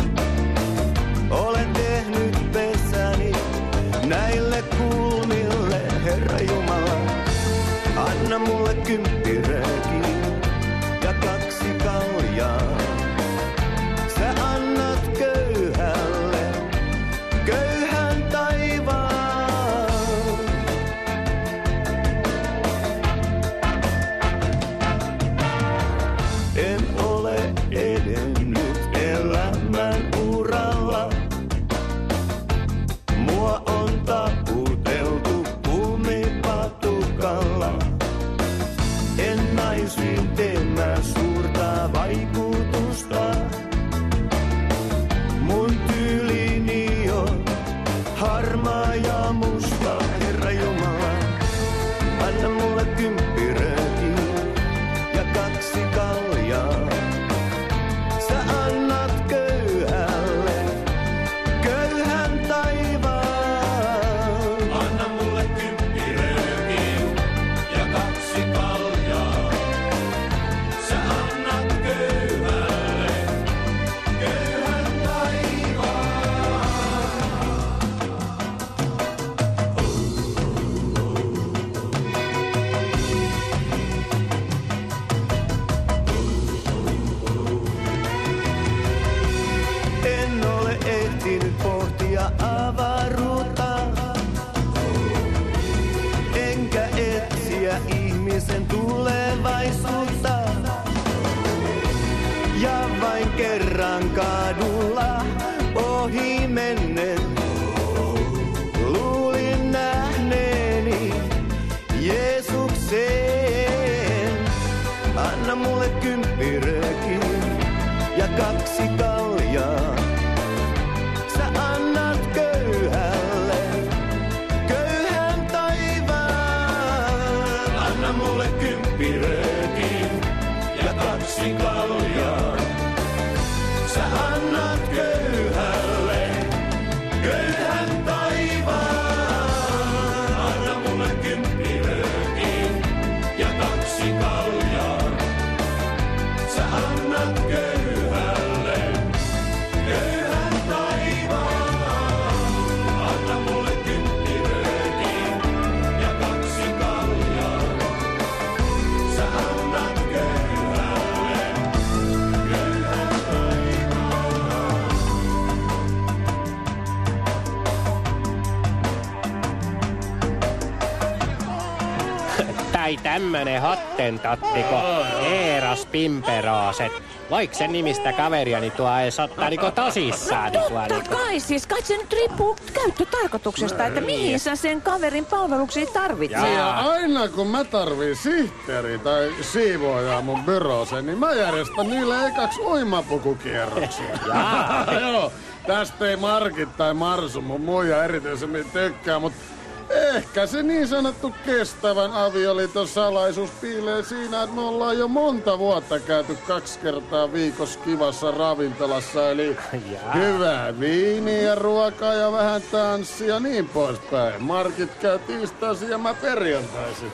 olen tehnyt pesäni näille kulmille. Herra Jumala, anna mulle kymppirööki ja kaksi kaljaa. Sä annat köyhälle köyhän taivaan. En ole edennyt elämän uralla. Mua on taputeltu kumipatukalla. En naisiin teemään suurta vaikutusta. Mun tyylini on harmaa ja musta. Herra Jumala, anna mulle kymppirööki ja kaksi kaljaa. Sä annat köyhälle köyhän taivaan. Anna mulle kymppirööki ja kaksi kaljaa. Sä annat köyhälle köyhän taivaan. En ole ehtinyt pohtia avaruutta, enkä etsiä ihmisen tulevaisuutta. Ja vain kerran kadulla ohi mennen luulin nähneeni Jeesuksen. Anna mulle kymppirööki ja kaksi kaljaa. Sä annat köyhälle köyhän taivaan. Anna mulle kymppirööki ja kaksi kaljaa. Sä annat köyhälle köyhän taivaan. Anna mulle kymppirööki ja kaksi kaljaa. Sä annat köyhälle köyhän taivaan. Anna mulle tämmönen hottentottiko Eeros Pimperooset. Voiko sen nimistä kaveriani tuo edes ottaa niinku tosissaan? Totta niinku? kai, siis kai se nyt riippuu käyttötarkoituksesta, että mihin sä sen kaverin palveluksia tarvitset. Ja aina kun mä tarviin sihteeri tai siivoojaa mun byrooseen, niin mä järjestän niille ekaksi uimapukukierroksia. Joo, tästä ei Markit tai Marsu mun muija erityisemmin tykkää, mutta ehkä se niin sanottu kestävän avioliiton salaisuus piilee siinä, että me ollaan jo monta vuotta käyty kaksi kertaa viikossa kivassa ravintolassa. Eli Jaa. hyvää viiniä, ruokaa ja vähän tanssia ja niin poispäin. Markit käy tiistaisin ja mä perjantaisin.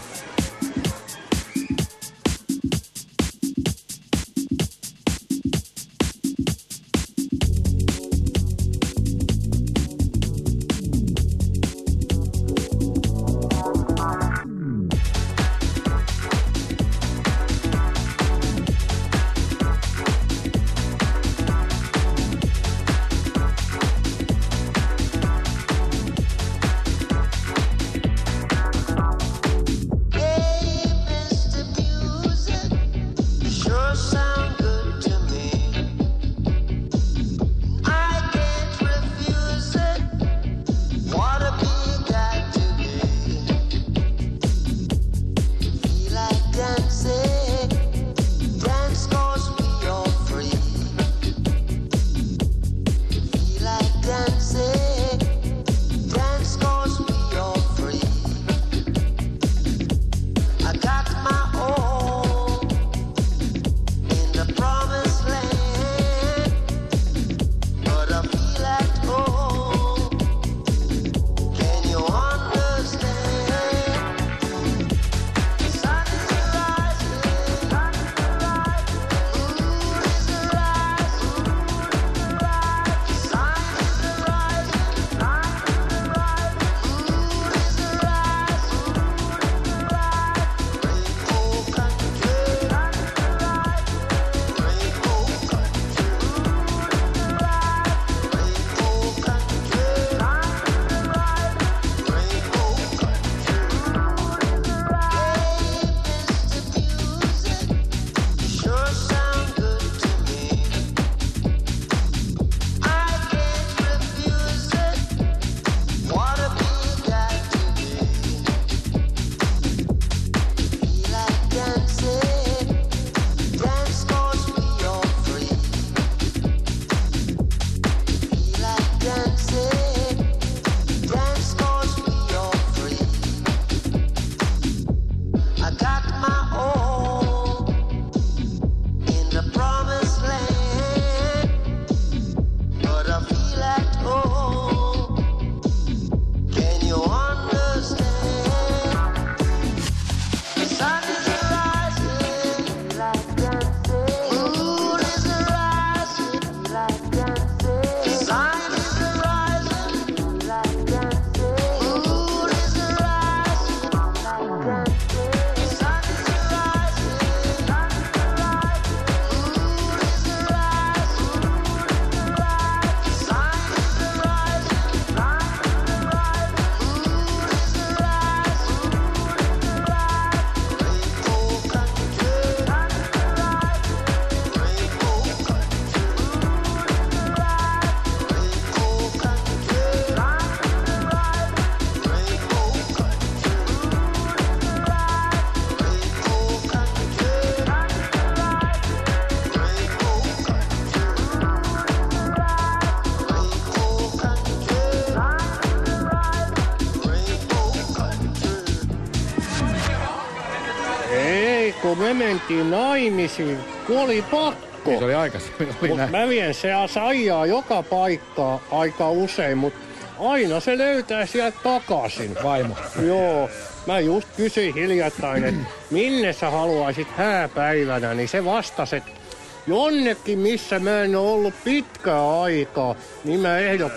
kun me mentiin naimisiin, kun oli pakko. Niin se oli aikaisemmin. Mutta mä vien se saijaa joka paikkaa aika usein, mutta aina se löytää sieltä takaisin. Vaimo. Joo. Mä just kysyin hiljattain, että minne sä haluaisit hääpäivänä, niin se vastasi, että jonnekin, missä mä en ole ollut pitkää aikaa, niin mä ehdotin, että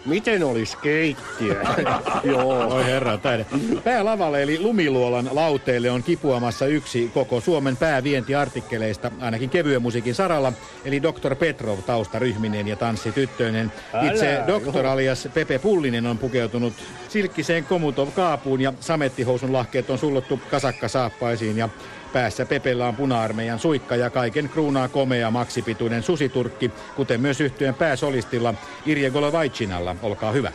miten olisi keittiö? Joo. Oi herra taide. Päälavalle eli Lumiluolan lauteelle on kipuamassa yksi koko Suomen päävientiartikkeleista, ainakin kevyen musiikin saralla, eli doktor Petrov taustaryhminen ja tanssityttöinen. Itse doktor alias Pepe Pullinen on pukeutunut silkkiseen Komutov-kaapuun ja samettihousun lahkeet on sullottu kasakkasaappaisiin ja päässä Pepellä on puna-armeijan suikka ja kaiken kruunaa komea maksipituinen susiturkki, kuten myös yhtyeen pääsolistilla Irje Golovaicinalla. Olkaa hyvä.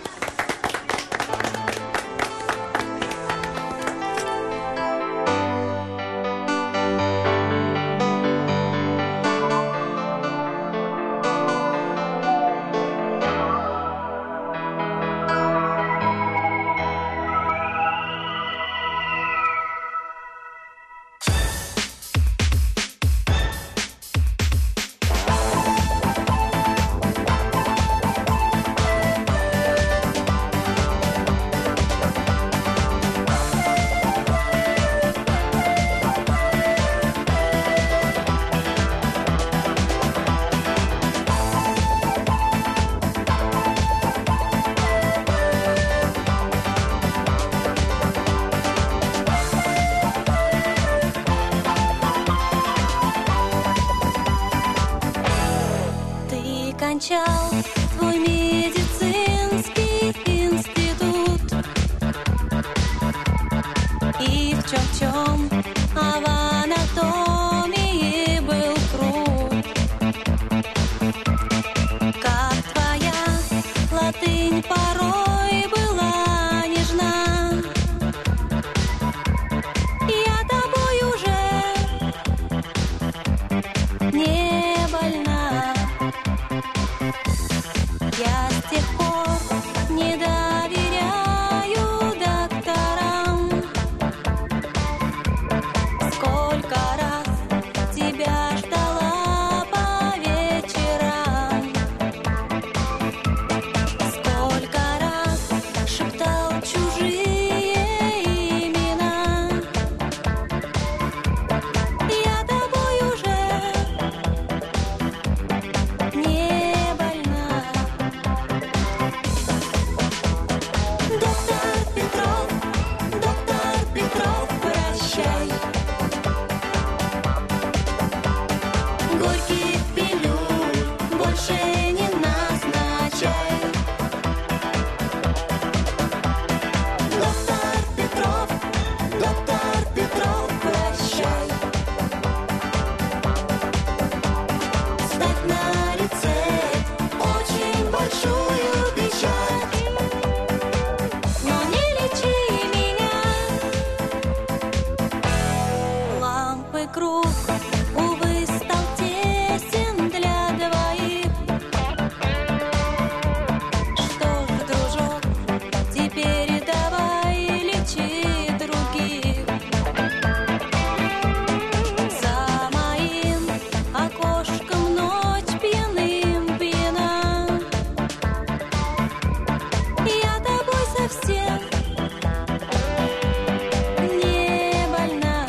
Твой медицинский институт. И в чем-чем, а в анатомии был крут. Как твоя латынь порой была нежна. Я тобой уже не больна. Я с тех пор не доверяю докторам. Сколько раз тебя ждала по вечерам. Сколько раз шептал чужие имена. Я тобой уже не больна. Доктор Петров, доктор Петров, прощай. Горьких пилюль больше не назначай. Доктор Петров, доктор Петров, прощай. Ставь на рецепт очень большую печать. Но не лечи меня. Лампы круг, увы, стал тесен для двоих. Что ж, дружок, теперь давай лечи других. За моим окошком ночь пьяным пьяна. Я тобой совсем не больна.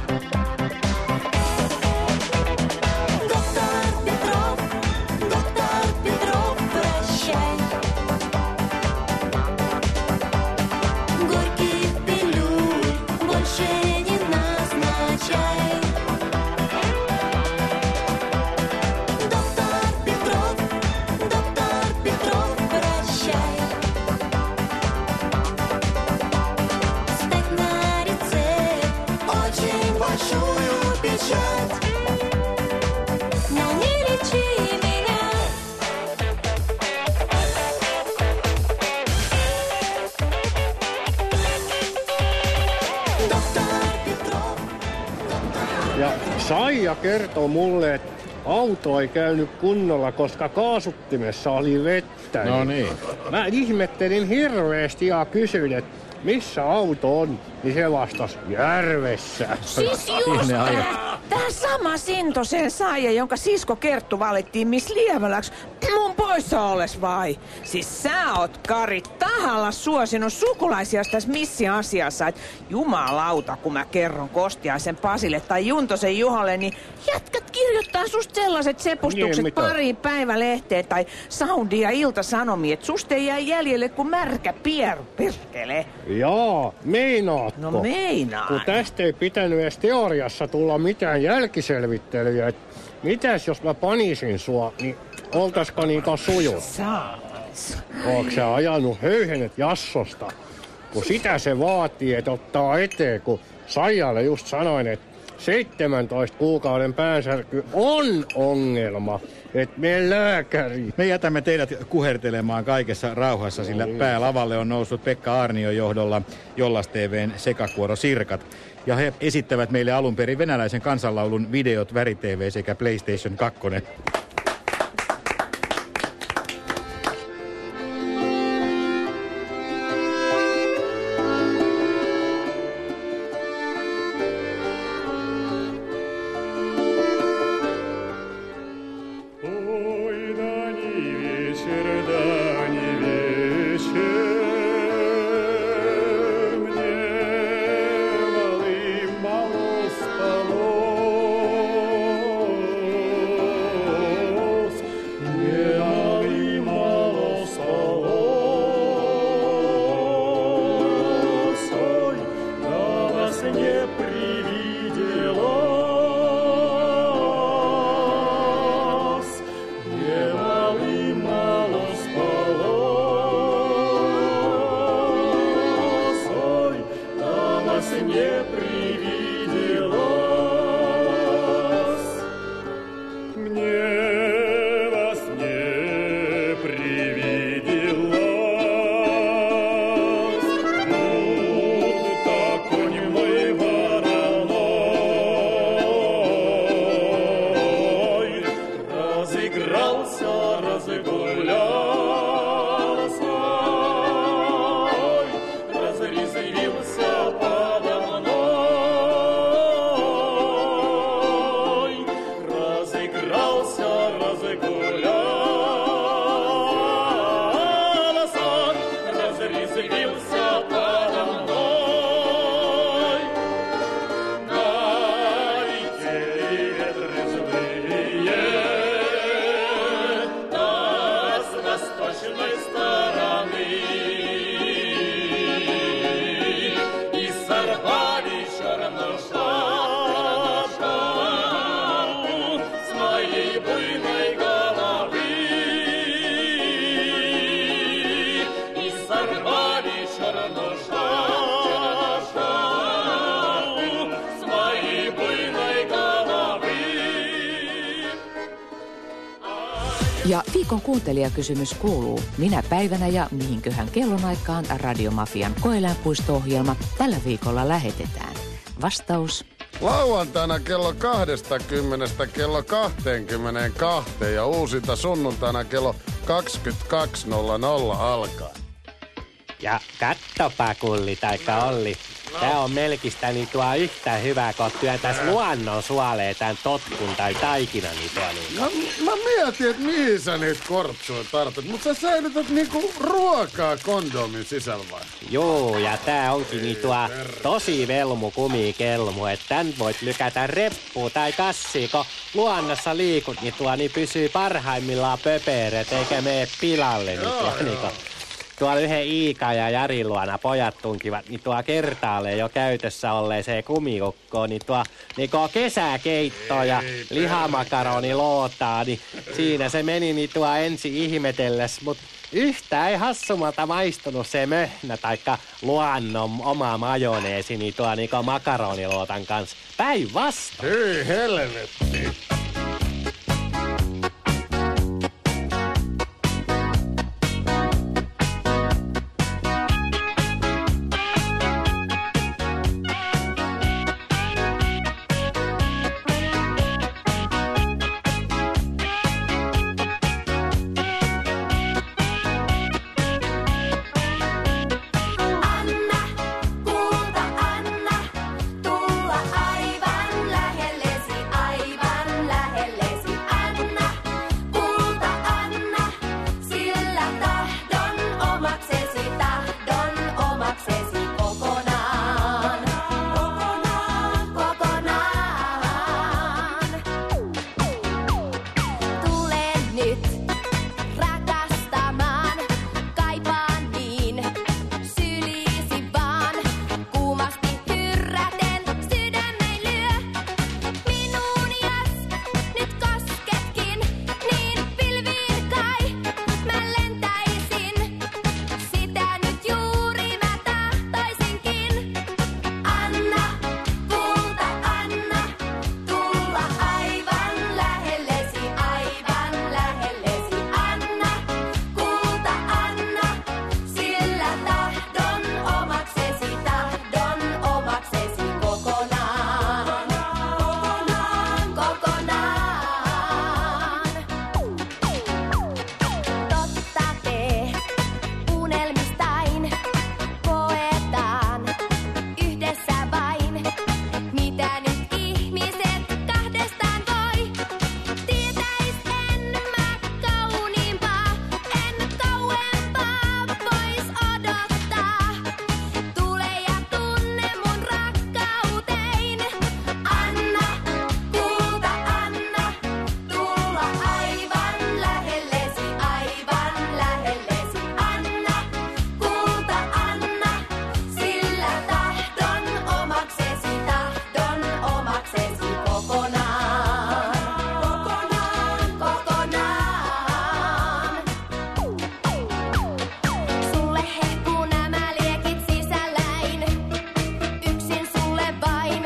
Доктор Петров, доктор Петров, прощай. Горьких пилюль больше не назначай. Доктор Петров, доктор Петров, прощай. Ставь на рецепт очень большую печать. Но не лечи меня. Доктор Петров. Ja Saija kertoo mulle, että auto ei käynyt kunnolla, koska kaasuttimessa oli vettä. No niin. Mä ihmettelin hirveästi ja kysyin, että missä auto on, niin se vastasi järvessä. Siis just tää, tää sama Sintosen Saija, jonka sisko Kerttu valittiin Miss Lieväläksi mun poissa oles vai? Siis sä oot, Kari, tahalla suosinut sukulaisia tässä missiasiassa, että jumalauta, kun mä kerron Kostiaisen Pasille tai Juntosen Juhalle, niin jätkät kirjoittaa otetaan susta sellaiset sepustukset Niin, mitä? pariin päivälehteen tai Soundia ja Ilta-Sanomiin, että susta ei jää jäljelle kuin märkä pieru, perkele. Jaa, meinaatko? No meinaan. Kun tästä ei pitänyt edes teoriassa tulla mitään jälkiselvittelyä, että mitäs jos mä panisin sua, niin oltaisiko niitä sujut? Saas. Ootko sä ajanut höyhenet jassosta? Kun sitä se vaatii, että ottaa eteen, kun Saijalle just sanoin, että seitsemäntoista kuukauden päänsärky on ongelma, että mene lääkäriin. Me jätämme teidät kuhertelemaan kaikessa rauhassa, sillä päälavalle on noussut Pekka Aarnion johdolla Jollas T V:n sekakuoro Sirkat. Ja he esittävät meille alun perin venäläisen kansanlaulun videot Väri T V sekä PlayStation kaksi. Ja viikon kuuntelijakysymys kuuluu, minä päivänä ja mihinköhän kellonaikaan Radiomafian koeläinpuisto-ohjelma tällä viikolla lähetetään. Vastaus. Lauantaina kello kaksikymmentä kello kaksikymmentäkaksi ja uusinta sunnuntaina kello kaksikymmentäkaksi nolla nolla alkaa. Ja kattopa Kulli taikka Olli. Tää on melkistäni tuo yhtä hyvä, kun työtäs luonnon suolee tän totkun tai taikinan tuo niinku. No, mä mietin, että mihin sä niitä kortsuja tartut, mutta sä säilytät niinku ruokaa kondomin sisällä vai? Joo, ja tää onkin niin tuo tosi velmu kumikelmu, että tän voit lykätä reppuun tai kassiin, kun luonnossa liikut, niin tuo niin pysyy parhaimmillaan pöpeeret eikä mene pilalle. Niin tuo, niinku. Tuolla yhden Iika ja Jari luona pojat tunkivat, niin tuo kertaalle jo käytössä olleeseen kumikukkoon, niin tuo niin kesäkeitto ja lihamakaroni lootaa, niin siinä se meni niin tuo ensi ihmetelles, mut yhtä ei hassumalta maistunut se möhnä taikka luonnon oma majoneesi, niin tuo niin makaronilootan kanssa päinvastoin. Hyi helvetti! Tulla aivan lähellesi, aivan lähellesi. nyt rakastamaan. Kaipaan niin syliisi vaan. Kuumasti hyrräten sydämeni lyö. Minuun jäs nyt kosketkin. Niin pilviin kai mä lentäisin. Sitä nyt juuri mä tahtoisinkin. Anna kulta, anna tulla aivan lähellesi, aivan lähellesi. Anna kulta, anna sillä tahdon omaksesi, tahdon omaksesi kokonaan, kokonaan, kokonaan. Totta tee unelmistain, koetaan yhdessä vain. Mitä nyt ihmiset kahdestaan voi? Tietäis en mä kauniimpaa, en kauempaa vois odottaa. Tule ja tunne mun rakkautein. Anna kulta, anna tulla aivan lähellesi, aivan lähellesi. Anna kulta, anna sillä tahdon omaksesi, tahdon omaksesi kokonaan, kokonaan, kokonaan. Sulle hehkuu nämä liekit sisälläin, yksin sulle vain.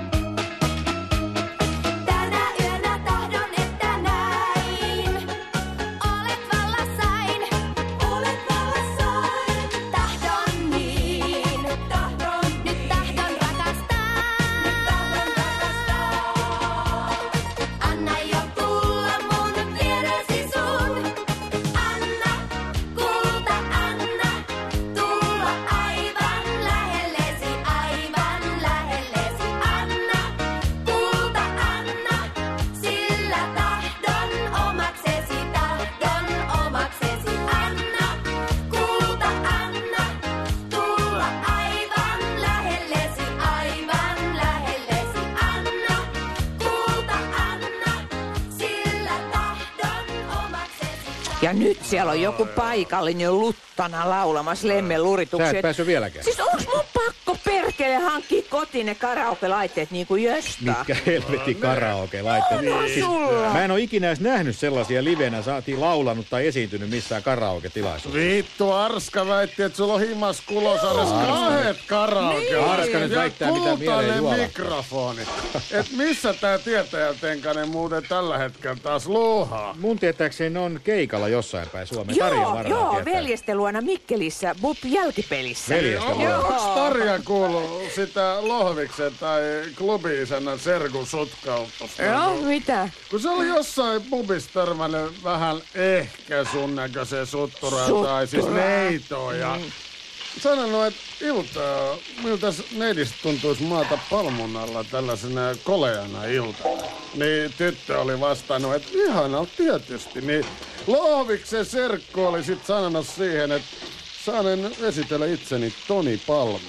Tänä yönä tahdon, että näin. Olet vallassain, olet vallassain. Tahdon niin, tahdon nyt tahdon rakastaa, nyt tahdon rakastaa. Anna jo tulla mun vieresi sun. Anna kulta, anna tulla aivan lähellesi, aivan lähellesi. Anna kulta, anna sillä tahdon omaksesi, tahdon omaksesi. Anna kulta, anna tulla aivan lähellesi, aivan lähellesi. Anna kulta, anna sillä tahdon omaksesi. Ja nyt siellä on joku paikallinen luttana laulamassa lemmellurituksia. Sä et päässyt vieläkään. Siis onks mun pakko perkele hankkia kotiin ne karaoke-laitteet niin kuin Jöstä? Mitkä helvetin karaoke-laitteet. No, Siis, sulla. mä en oo ikinä edes nähnyt sellaisia livenä, saatiin laulanut tai esiintynyt missään karaoke-tilaisuudessa. Vittu, Arska väitti, että sulla on himas Kulosaaressa kahdet karaoke. Niin. Arska nyt väittää, mitä mieleen Ja juolahtaa. mikrofoni. Et missä tää tietäjätenkanen muuten tällä hetkellä taas luuhaa? Mun tietääkseni on keikalla jossain päin Suomea. Tarja Joo, varmaan joo, tietää. veljesten luona Mikkelissä, B U P jälkipelissä. Veljesten Onko, luona. onks Tarja kuullut sitä Lohviksen tai klubi-isännän Serkun sutkautusta? Joo, mitä? Kun se oli jossain pubissa törmännyt vähän ehkä sun näköiseen sutturaan tai siis Suttura. neitoon ja sanonut, että iltaa, miltä neidistä tuntuisi maata palmun alla tällaisena koleana iltana. Niin tyttö oli vastannut, että ihanalta tietysti. Niin Lohviksen serkku oli sit sanonut siihen, että saanen esitellä itseni Toni Palmu.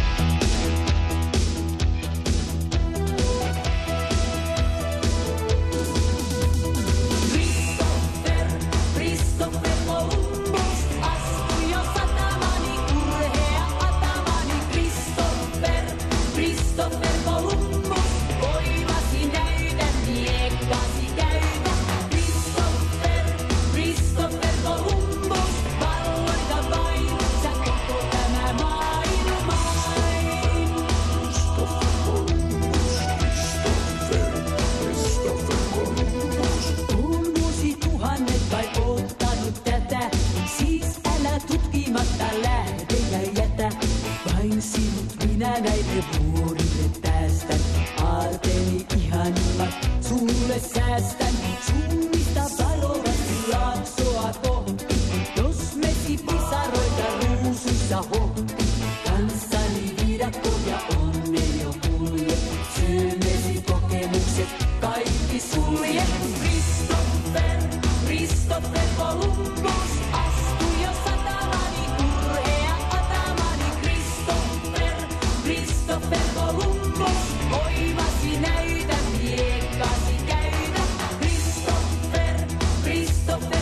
Christopher Columbus astui jo satamani, urhea atamani. Christopher, Christopher Columbus voimasi näytä, miekkasi käytä. Christopher, Christopher Columbus valloita vain, sä koko tämä maailmain. Christopher Columbus, Christopher, Christopher Columbus. On vuosituhannet kai odottanut tätä, siis älä tutkimatta lähde ja jätä. Vain sinut minä näille vuorille päästän, aarteeni ihanimmat sulle säästän. Suunnista varovasti laaksoa kohti, jos mesi pisaroita ruusuissa hohti. Kanssani viidakko ja onnen jo kulje, syömesi kokemukset kaikki sulje. Christopher, Christopher Columbus astui jo satamani, urhea atamani. Christopher, Christopher Columbus voimasi näytä, miekkasi käytä. Christopher, Christopher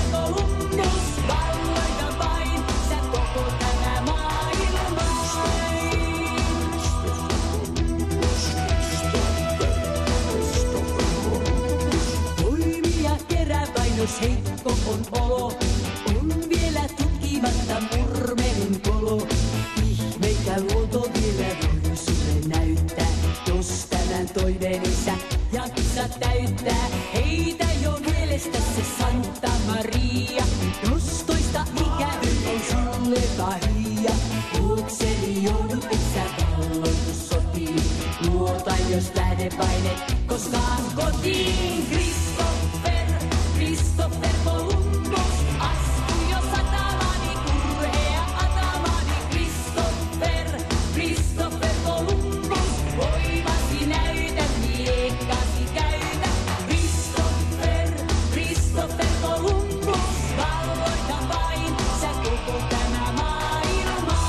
jos heikko on olo, on vielä tutkimatta murmelin kolo. Ihmeitä luonto vielä voi sulle näyttää, jos tämän toiveen isä jaksa täyttää. Heitä jo mielestä se Santa Maria, jos toista ikävy on sulle kahia. Luokseni joudut etsä valloitus sotiin, luota jos lähdepaine koskaan kotiin. Christopher, Christopher Columbus, astui jo satamani, urhea atamani. Christopher, Christopher Columbus, voimasi näytä, miekkasi käytä. Christopher, Christopher Columbus, valloita vain, sä koko tämä maailmain.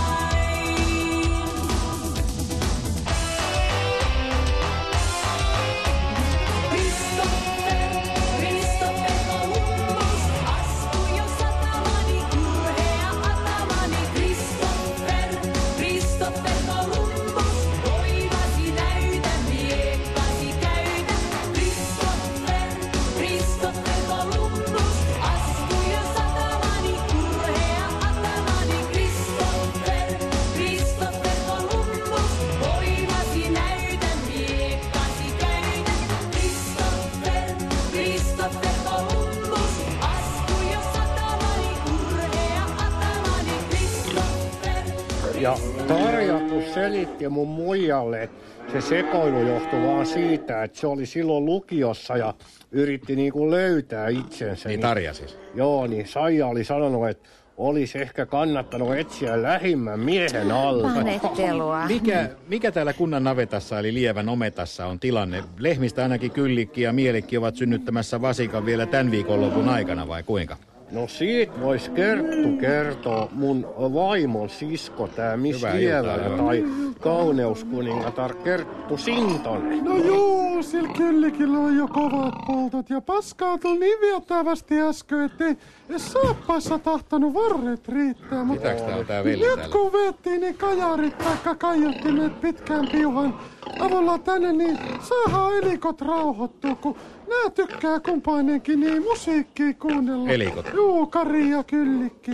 Christopher, Christopher Columbus, astui jo satamani, urhea atamani. Christopher, Christopher Columbus, voimasi näytä, miekkasi käytä. Christopher, Christopher Columbus, astui jo satamani, urhea atamani. Christopher, Christopher Columbus, voimasi näytä, miekkasi käytä. Christopher, Christopher Columbus, astui jo satamani, urhea atamani. Christopher, Ja Tarja kun selitti mun muijalle, että se sekoilu johtui vaan siitä, että se oli silloin lukiossa ja yritti niinku löytää itsensä. Niin Tarja siis. Joo, niin Saija oli sanonut, että olisi ehkä kannattanut etsiä lähimmän miehen alla. Panettelua. Mikä, mikä täällä kunnan navetassa eli Lievän ometassa on tilanne? Lehmistä ainakin Kyllikki ja Mielikki ovat synnyttämässä vasikan vielä tämän viikonlopun aikana vai kuinka? No siitä vois Kerttu kertoa mun vaimon sisko, tää Miss Hyvää Lievälä iltaa, joo. tai kauneuskuningatar Kerttu Sintonen. No juu, sillä Kyllikillä on jo kovat poltot ja paskaa tuli niin viettävästi äsken, ettei edes saappaissa tahtonut varret riittää. Mut Mitäks tää on tää veli nyt täällä? kun vettiin niin kajarit taikka kaiuttimet pitkään piuhan avulla tänne, niin saadaan elikot rauhoittua, kun nää tykkää kumpainenkin niin musiikkia kuunnella. Elikot? Juu, Kari ja Kyllikki.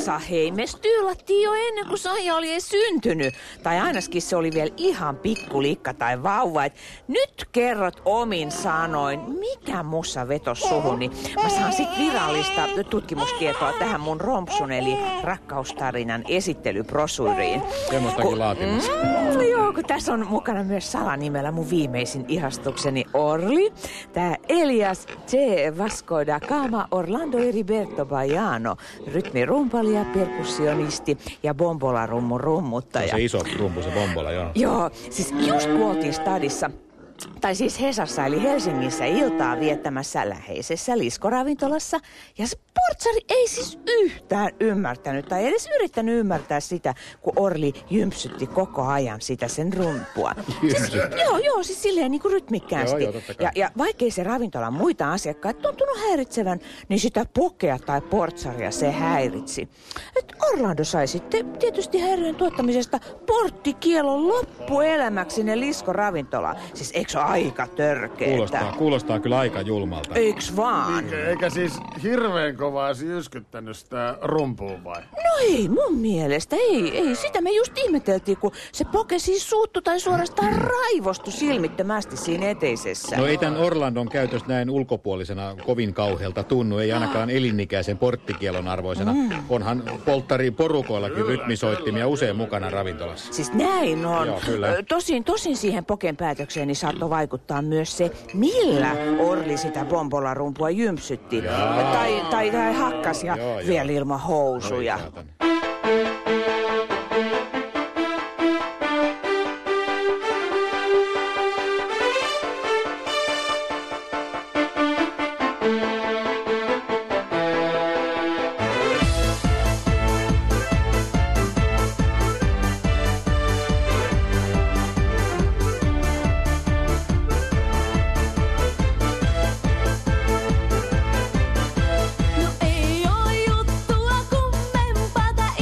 Elsa heimestyi lattiin jo ennen kuin Saija oli edes syntynyt. Tai ainakin se oli vielä ihan pikkulikka tai vauva. Et nyt kerrot omin sanoin, mikä mussa vetos suhun, niin mä saan sit virallista tutkimustietoa tähän mun rompsun eli rakkaustarinan esittelybrosyyriin. Semmoistakin laatimassa. Mm, joo, kun tässä on mukana myös salanimellä mun viimeisin ihastukseni Orli. Tää Elias J. Vasco da Gama Orlando Heriberto Baiano, rytmirumpalija, perkussionisti ja bombolarummun rummuttaja. Se on se iso rumpu, se bombola, joo. Joo, siis just kun oltiin stadissa, tai siis Hesassa eli Helsingissä iltaa viettämässä läheisessä Lisko-ravintolassa. Ja se portsari ei siis yhtään ymmärtänyt tai edes yrittänyt ymmärtää sitä, kun Orli jympsytti koko ajan sitä sen rumpua. Siis, joo, joo, siis silleen niin kuin rytmikkäästi. Joo, joo, ja, ja vaikkei se ravintolan muita asiakkaita tuntunut häiritsevän, niin sitä pokea tai portsaria se häiritsi. Et Orlando sai sitten tietysti häiriön tuottamisesta porttikielon loppuelämäksi sinne Lisko-ravintolaan. Siis eikö se ole aika törkeetä? Kuulostaa, kuulostaa kyllä aika julmalta. Eiks vaan? Eikä, eikä siis hirveän kovaa jyskyttänyt sitä rumpuun vai? No ei mun mielestä, ei, ei. Sitä me just ihmeteltiin, kun se poke siis suuttu tai suorastaan raivostui silmittömästi siinä eteisessä. No ei tämän Orlandon käytös näin ulkopuolisena kovin kauhealta tunnu, ei ainakaan elinikäisen porttikielon arvoisena. Mm. Onhan polttari porukoillakin rytmisoittimia usein mukana ravintolassa. Siis näin on. Joo, kyllä. Tosin, tosin siihen poken päätökseen niin saattoi vaikuttaa myös se, millä Orli sitä bombolarumpua jympsytti. Tai, tai, tai hakkas ja joo, vielä joo. ilman housuja. Ei oo juttua kummempaa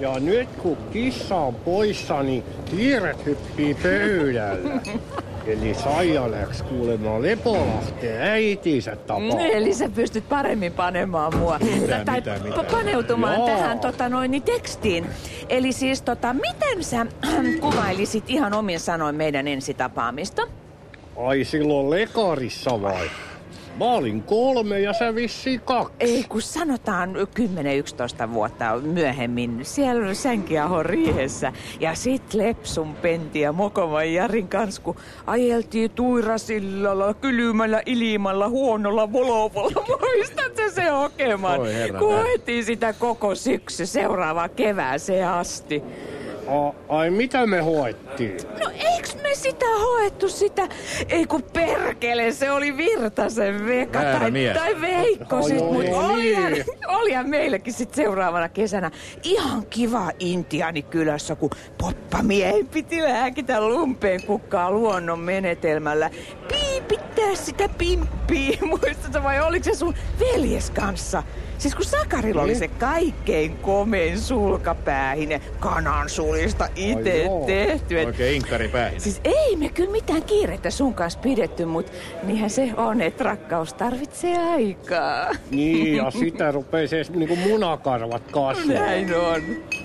Ja nyt kun kissa on poissa, niin kiiret hyppii pöydällä. Eli Saija läks kuulemaan Lepolahteen äitinsä tapaa. Eli sä pystyt paremmin panemaan mua. Mitä, tai mitä, mitä? paneutumaan Joo. tähän tota, noin, niin tekstiin. Eli siis tota, miten sä kuvailisit ihan omin sanoin meidän ensitapaamista? Ai silloin lekarissa vai? Mä olin kolme ja sä vissiin kaksi. Ei, kun sanotaan kymmenen yksitoista vuotta myöhemmin siellä Sänkiahon riihessä. Ja sit Lepsun Pentti ja Mokovan Jarin kanssa, kun ajeltiin Tuirasillalla, kylymällä, ilimalla, huonolla Volvolla. Muistatko se se hokeman? Oi herra, kun herra. hoettiin sitä koko syksy seuraavaan kevääseen asti. A, ai mitä me hoettiin? No eiks me sitä hoettu sitä? Ei kun perkele, se oli Virtasen Veka Väärä tai, mies. tai Veikko Ai sit, joo, mut joo, olihan, niin. olihan meillekin sit seuraavana kesänä ihan kiva intiaanikylässä, kun poppamiehen piti lääkitä lumpeen kukkaa luonnon menetelmällä. Piipittää sitä pimppiä, muistatko vai oliko se sun veljes kanssa? Siis kun Sakarilla oli se kaikkein komein sulkapäähine kanansulista itse Ai joo. tehty. Et Oikein inkkaripäin. Siis ei me kyllä mitään kiirettä sun kanssa pidetty, mut niinhän se on, että rakkaus tarvitsee aikaa. Niin, ja sitä rupee se niinku munakarvat kasvaa. Näin on.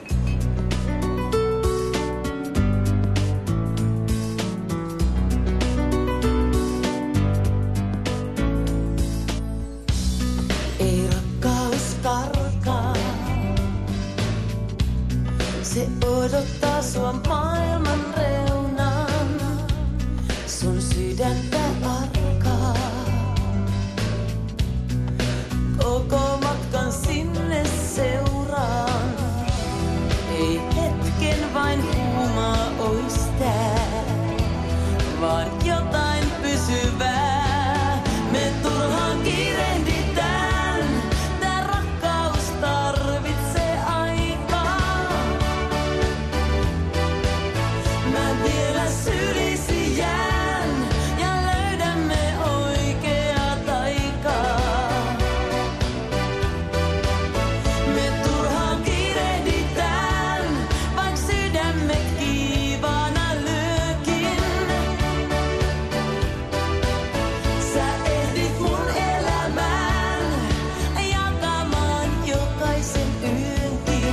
Ei rakkaus karkaa. Se odottaa sua maailman reunaan. Sun sydäntä arkaa. Koko matkan sinne seuraan. Ei hetken vain huumaa ois tää, vaan jotain pysyvää. Me turhaan kiirehditään. Tää rakkaus tarvitsee aikaa. Mä vielä syrjisi jään ja löydämme oikeat aikaa. Me turhaan kiirehditään, vaik sydämme kiivaana lyökin. Sä ehdit mun elämään jakamaan jokaisen yönkin.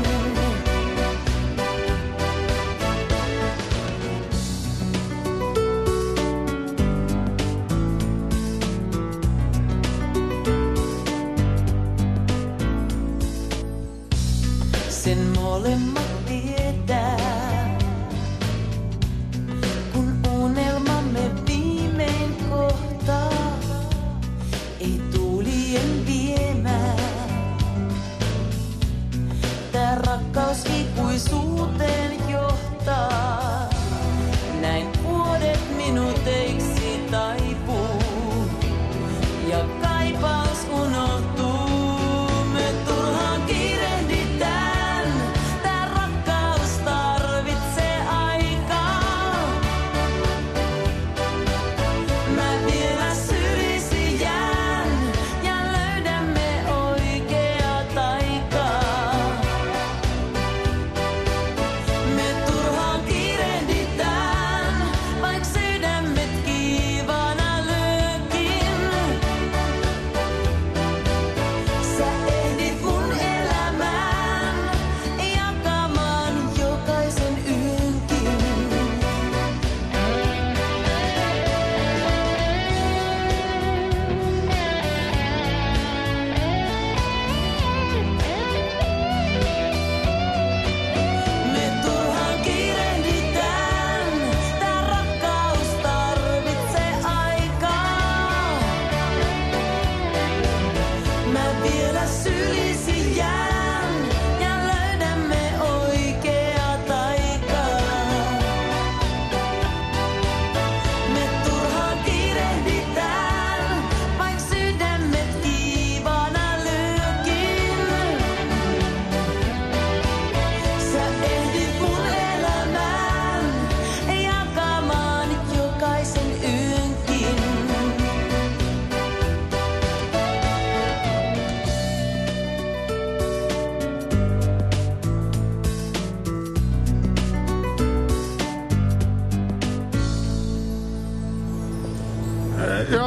Sen molemmat tietää, kun unelmamme viimein kohtaa, ei tuulien viemää. Tää rakkaus ikuisuuteen johtaa, näin vuodet minuuteiksi taipuu ja kaipaus unohtuu. Me turhaan kiirehditään, tää rakkaus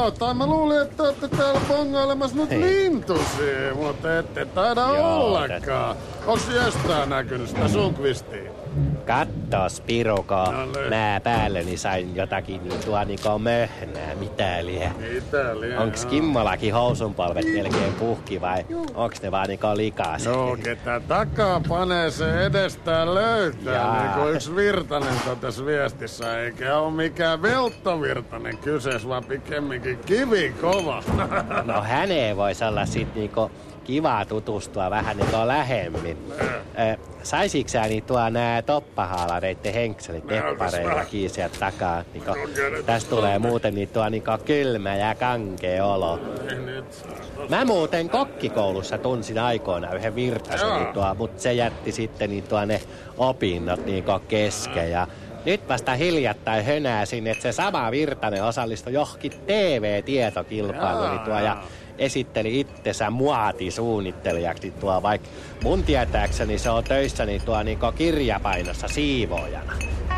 tai mä luulin, että olette täällä bongailemassa nyt lintusia, mutta ette taida ollakaan. Onks jostain näkynyt sitä sun kvistiin? Kattos, Piruko. No, nää päälleni sain jotakin tuo niinku möhnää. Mitä liian? Mitä liian? Onks Kimmolakin housunpalvet melkein puhki vai onks ne vaan niinku likas? No, ketä takaa panee se edestään löytää, Jaa. niin kuin yksi Virtanen totes viestissä. Eikä oo mikään Veltto-Virtanen kyseessä, vaan pikemminkin kivikova. No häneen vois olla sit niinku kiva tutustua vähän niinku lähemmin. Äh. Saisiks sä niin tuo nää toppahaalareitten henkselit teppareilla kiinni sieltä takaa? Niinku, tästä tulee muuten niin tuo niinku kylmä ja kankea olo. Mä muuten kokkikoulussa tunsin aikoina yhden Virtasen, niin tuo, mutta se jätti sitten niin tuo ne opinnot niinku kesken. Ja nyt vasta hiljattain hönääsin, että se sama Virtanen osallistui johonkin T V-tietokilpailuun niin tuo, ja esitteli itsensä muotisuunnittelijaksi tuo, vaikka mun tietääkseni se on töissäni tuo niinku kirjapainossa siivoojana.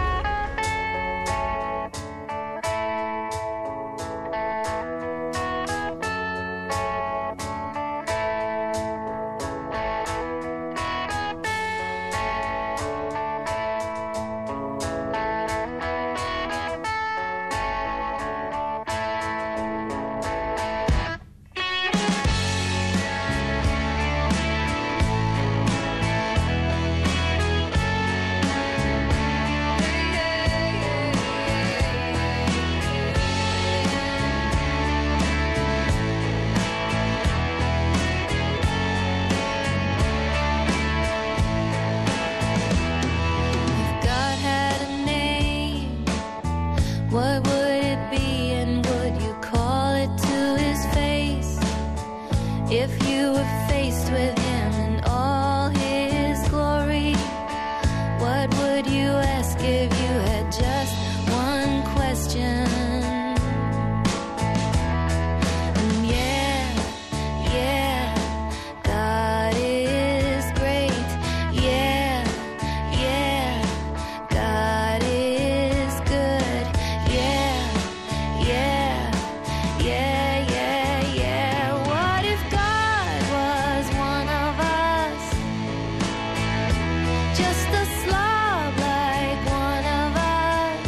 What would it be and would you call it to his face? If you were faced with him in all his glory, what would you ask if you had just one question? And yeah, yeah, God is great. Yeah, yeah, God is good. Yeah, yeah, yeah, yeah, yeah. What if God was one of us? Just a slob like one of us.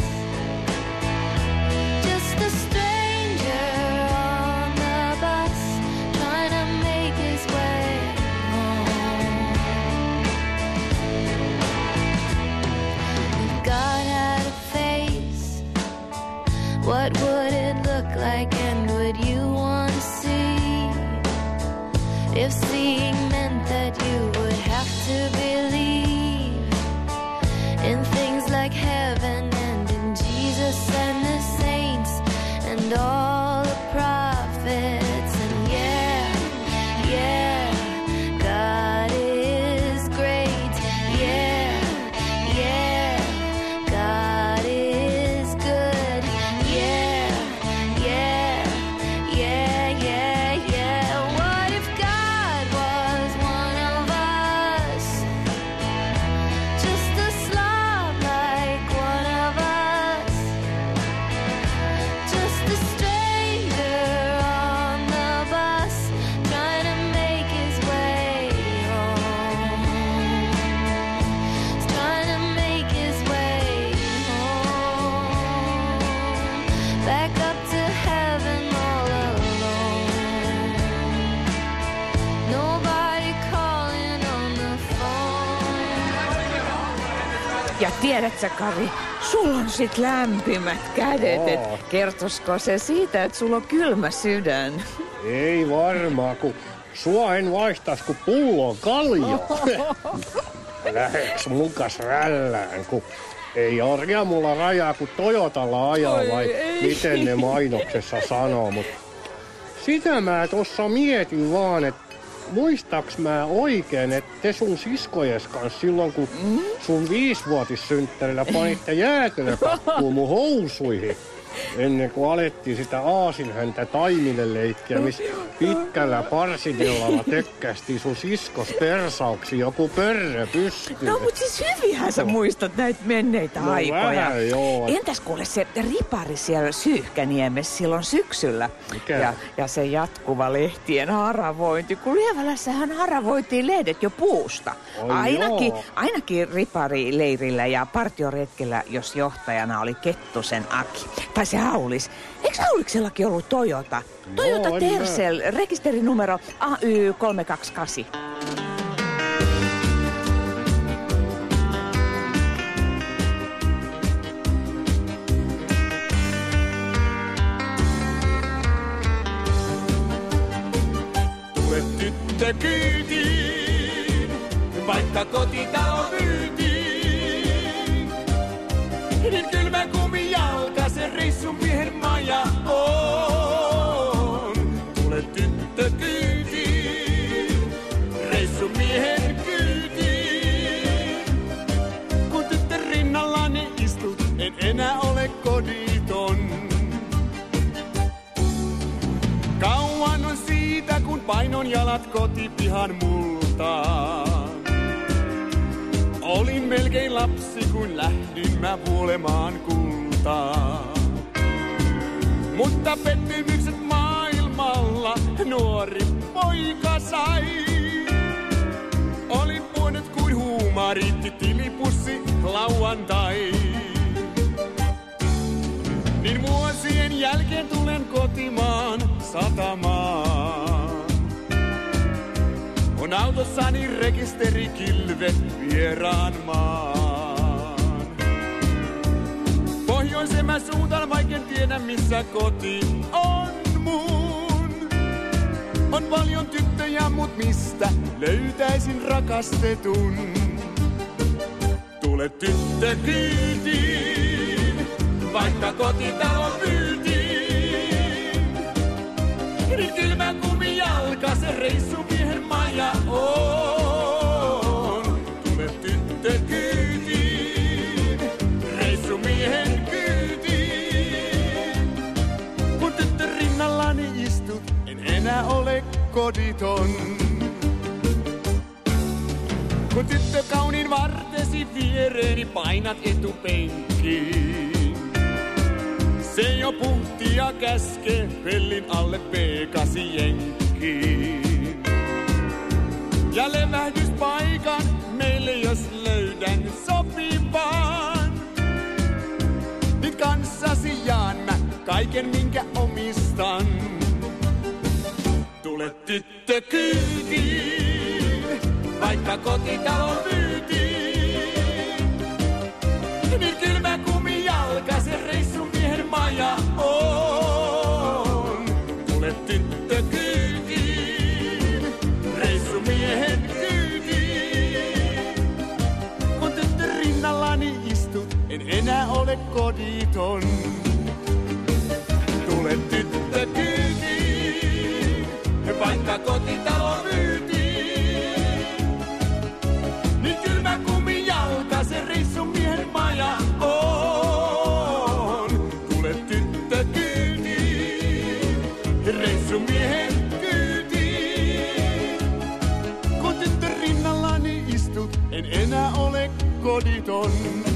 Just a stranger on the bus trying to make his way home. If God had a face, what would it look like and would you want to see? If seeing meant that you would have to believe in things like heaven and in Jesus and the saints and all the prophets. And yeah, yeah, God is great. Yeah, yeah, God is good. Yeah, yeah, yeah, yeah, yeah. What if God was one of us? Just a slob like one of us. Just a stranger on the bus trying to make his way home. Trying to make his way home. Back up to heaven all alone. Nobody calling on the phone. Ja tiedätkö, Kari, sulla on sit lämpimät kädet. Oo. Et kertoisiko se siitä, että sulla on kylmä sydän? Ei varmaan, kun sua en vaihtais kuin pullon kaljaa. Läheks mukas rällään, kun ei orja mulla rajaa, kun Toyotalla ajaa Oi, vai ei. miten ne mainoksessa sanoo. Mut sitä mä tossa mietin vaan, että muistaaks mä oikein, että te sun siskojes kanssa silloin, kun sun viisivuotissynttärillä panitte jäätelökakkuun mun housuihin, Ennen kuin alettiin sitä aasinhäntä taimille leikkiä, missä pitkällä parsinellalla tökkästi sun siskos persauksi joku pörrö pystyy. No mut siis hyvinhän sä muistat näitä menneitä No aikoja. vähän, joo. Entäs kuule se ripari siellä Syyhkäniemessä silloin syksyllä? Mikä? Ja, ja se jatkuva lehtien haravointi, kun Lievälässähän haravoitiin lehdet jo puusta. Oi Ainakin, joo. ainakin riparileirillä ja partioretkellä, jos johtajana oli Kettusen Aki. Tai se Aulis. Eikö Auliksellakin ollut Toyota? Toyota en Tercel, rekisterinumero A Y kolme kaksi kahdeksan. Tule tyttö kyytiin, vaikka kotitalo myytiin. Niin kylmä kumijalka se reissun miehen maja on. Tule tyttö kyytiin, reissun miehen kyytiin. Kun tyttö rinnallani istut, en enää ole koditon. Kauan on siitä, kun painon jalat kotipihan multaan. Olin melkein lapsi, kun lähdin mä vuolemaan kultaa. Mutta pettymykset maailmalla nuori poika sai. Olin puonet kuin huuma, riitti tilipussi lauantai. Niin vuosien jälkeen tulen kotimaan satamaan. On autossani rekisterikilvet vieraan maan. Pohjoiseen mä suuntaan, vaikken tiedä missä koti on mun. On paljon tyttöjä, mut mistä löytäisin rakastetun? Tule tyttö kyytiin, vaikka kotitalo myytiin. Niin kylmä kumijalka se reissu miehen maja on. Tule tyttö kyytiin, reissu miehen kyytiin. Kun tyttö rinnallani istut, en enää ole koditon. Kun tyttö kauniin vartesi viereeni painat etupenkkiin. Se jo puhti ja käske pellin alle peekasi jenkkiin. Ja levähdyspaikan meille jos löydän sopivan. Nyt kanssasi jaan mä kaiken minkä omistan. Tule tyttö kyytiin, vaikka kotitalo myytiin. Niin kylmä kumijalka se reissun miehen maja on. Tule tyttö kyytiin, reissu miehen kyytiin. Kun tyttö rinnallani istut, en enää ole koditon. Tule tyttö kyytiin, vaikka kotitalo myytiin. Niin kylmä kumijalka se reissun miehen maja on. Tule tyttö kyytiin, reissun miehen kyytiin. Kun tyttö rinnallani istut, en enää ole koditon.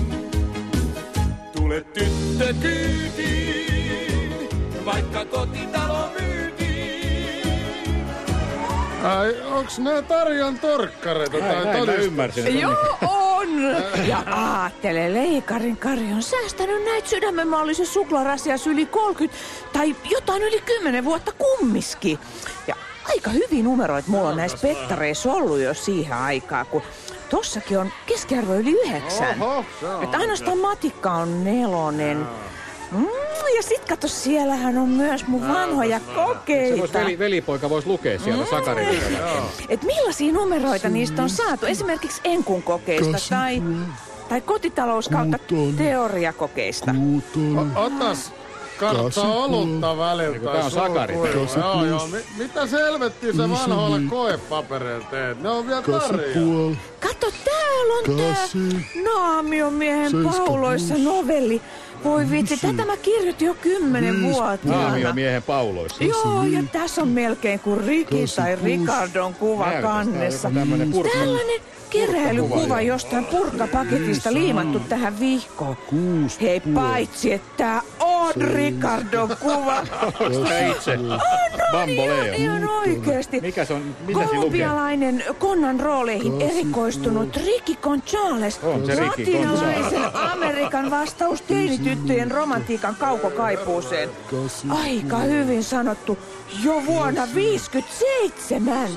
Tule tyttö kyytiin, vaikka kotitalo myytiin. Ai, onks nää Tarjan torkkareita tai todistuksia? ymmärsin. Joo, on! Ja aattele, Leikarin Kari on säästänyt näitä sydämenmallisen suklaarasias yli kolmekymmentä tai jotain yli kymmenen vuotta kummiskin. Ja aika hyvin numeroit mulla on näissä pettareissa ollut jo siihen aikaan, kun tossakin on keskiarvo yli yhdeksän. Oho, se on Että ainoastaan matikka on nelonen. Mm, ja sit kato, siellähän on myös mun vanhoja Se kokeita. vois veli, velipoika vois lukea sieltä mm. Sakarin. Et millaisia numeroita niistä on saatu? Esimerkiksi Enkun kokeista tai, tai kotitalous kautta teoriakokeista. O- Otas karttaa olutta väliltä. Tää on Sakari. Joo, joo. Mi- mitä selvettiä sä vanhoilla koepapereilla teet? Ne on vielä tarjolla. Kato, täällä on tää Naamiomiehen pauloissa novelli. Voi vitsi, tätä mä kirjoitin jo kymmenen vuotiaana. Naamiomiehen pauloissa. Joo, ja tässä on melkein kuin Riki tai Ricardon kuva kannessa. Tällainen keräilykuva jostain purkkapaketista liimattu tähän vihkoon. Hei, paitsi että tää on Ricardon kuva. Onko tää itse? Bamboleo. Ihan oikeesti. Mikä se on? Mitä siinä lukee? Kolumbialainen konnan rooleihin erikoistunut Ricky Gonzales. On se Ricky Gonzales. Latinalaisen Amerikan vastaus teinityttöjen romantiikan kaukokaipuuseen. Aika hyvin sanottu. Jo vuonna viisikymmentäseitsemän.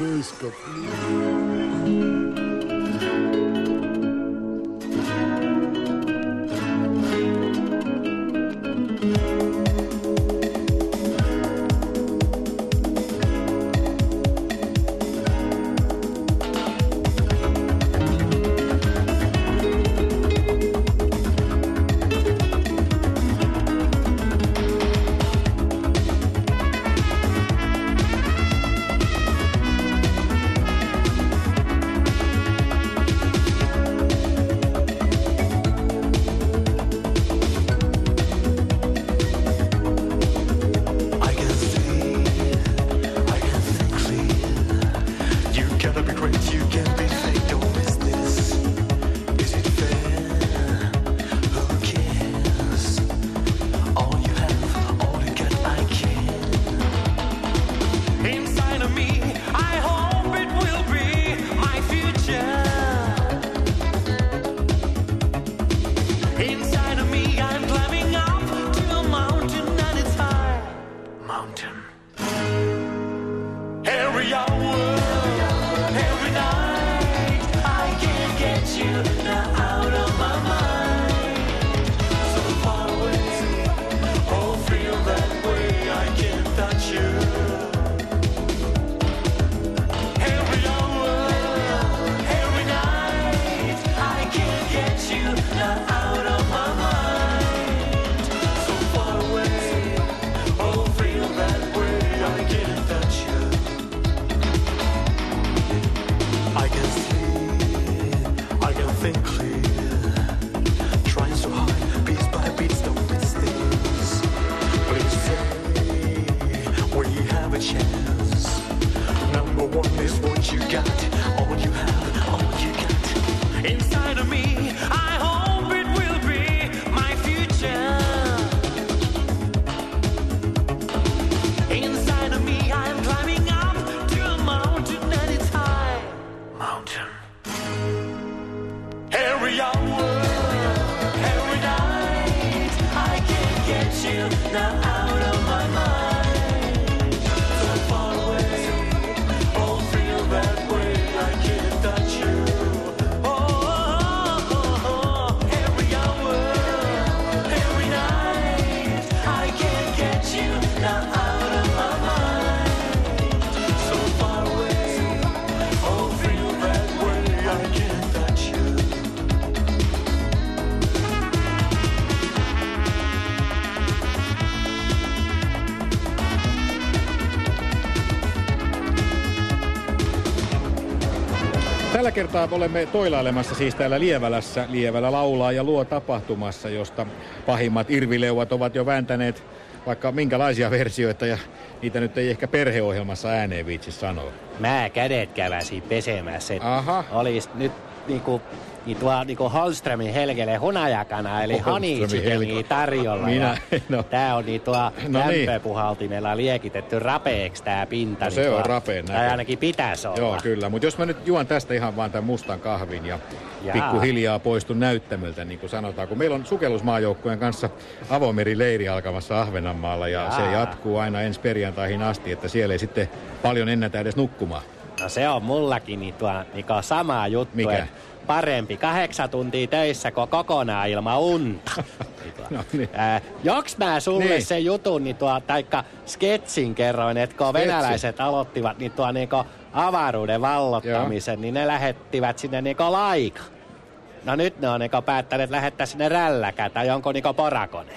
Tällä kertaa olemme toilailemassa siis täällä Lievälässä, Lievälä laulaa ja luo tapahtumassa, josta pahimmat irvileuvat ovat jo vääntäneet vaikka minkälaisia versioita, ja niitä nyt ei ehkä perheohjelmassa ääneen viitsi sanoa. Mä kädet käväsin pesemässä. Aha. Olis nyt niinku, niin tuo niinku Holströmin Helgele hunajakana, eli honey chickenia tarjolla. Minä, no. Tää on niin tuo No niin. lämpöpuhaltimella liekitetty rapeeks tää pinta. No se niin on tuo, rapeen tai näkö. ainakin pitäisi olla. Joo, kyllä. Mutta jos mä nyt juon tästä ihan vaan tämän mustan kahvin ja Jaa. pikkuhiljaa poistun näyttämöltä, niin kuin sanotaan. Kun meillä on sukellusmaajoukkueen kanssa avomerileiri alkamassa Ahvenanmaalla, ja Jaa. se jatkuu aina ensi perjantaihin asti, että siellä ei sitten paljon ennätä edes nukkumaan. No se on mullakin niin tuo, niin sama juttu. Mikä? Et parempi kahdeksan tuntia töissä kuin kokonaan ilman unta. No niin. Ää, joks mä sulle Niin. sen jutun, niin tuo, taikka sketsin kerroin, että kun Sketsi. venäläiset aloittivat niin tuo niin avaruuden vallottamisen, Joo. niin ne lähettivät sinne niin laika. No nyt ne on niin päättäneet lähettää sinne rälläkä tai jonkun niin porakoneen.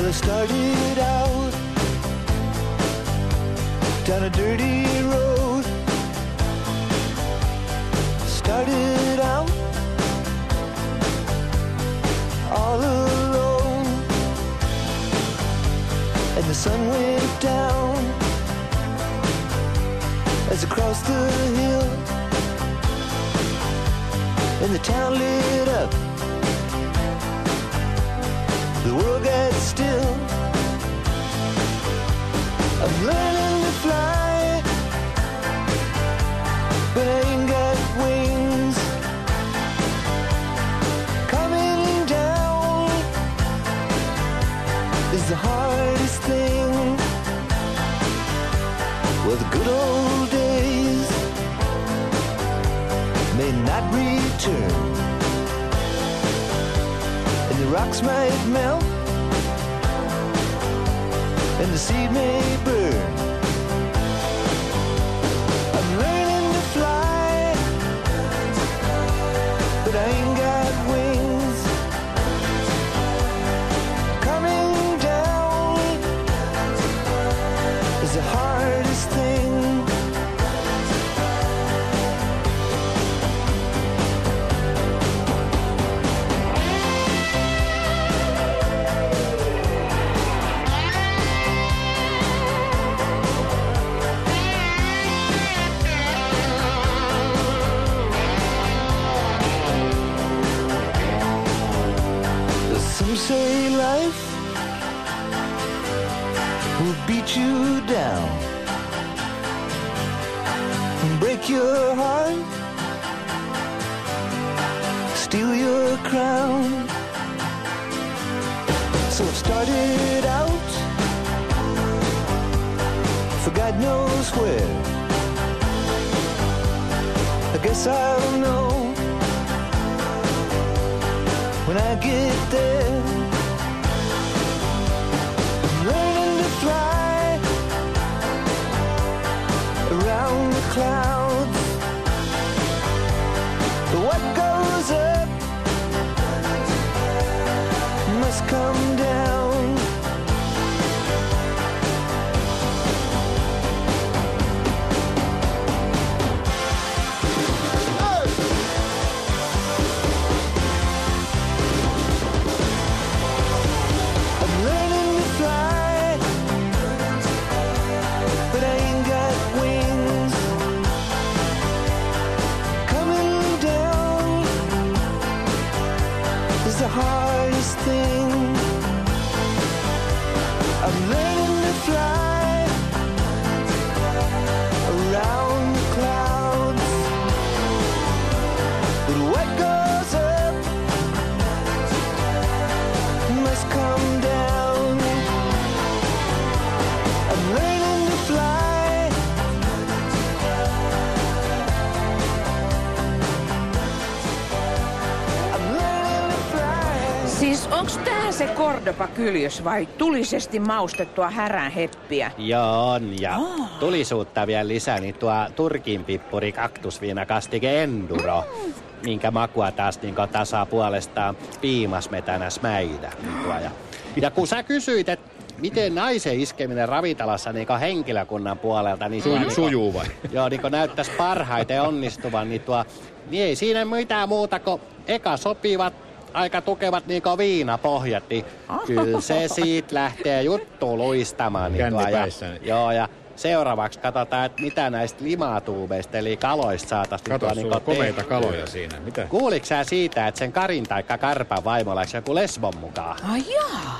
Well, I started out down a dirty road. Started out all alone, and the sun went down as I crossed the hill, and the town lit up. The world got still. I'm learning to fly, but I ain't got wings. Coming down is the hardest thing. Well, the good old days may not return, and the rocks might melt, and the seed may burn. I'm learning to fly, but I ain't got wings. Coming down is the hardest thing. Some say life will beat you down and break your heart, steal your crown. So it started out for God knows where. I guess I'll know when I get there. I'm learning to fly around the clouds, but what goes up must come down. Hardest thing. I'm learning to fly around the clouds, but what goes up must come down. I'm learning to fly. I'm learning to fly. Siis onks tää se Cordoba-kyljys vai tulisesti maustettua häränheppiä? Joo on, ja Oh. tulisuutta vielä lisää, niin tuo Turkin pippuri kaktusviinakastike Enduro, minkä makua taas niin tasaa puolestaan piimasmetänä smäidä. Niin tuo, ja, ja kun sä kysyit, että miten naisen iskeminen ravintolassa niin henkilökunnan puolelta, niin Suju, niin sujuu vai? Joo, niin näyttäisi parhaiten onnistuvan, niin, tuo, niin ei siinä mitään muuta kuin eka sopivat aika tukevat niinku viinapohjat, niin kyllä se siitä lähtee juttu luistamaan. Niin tuo, ja, joo, ja seuraavaksi katsotaan, että mitä näistä limatuubeista, eli kaloista saataisiin. Kato, niin sulla on komeita kaloja siinä. Mitä? Kuuliko sä siitä, että sen Karin taikka Karpan vaimolla joku lesbon mukaan? Ai jaa.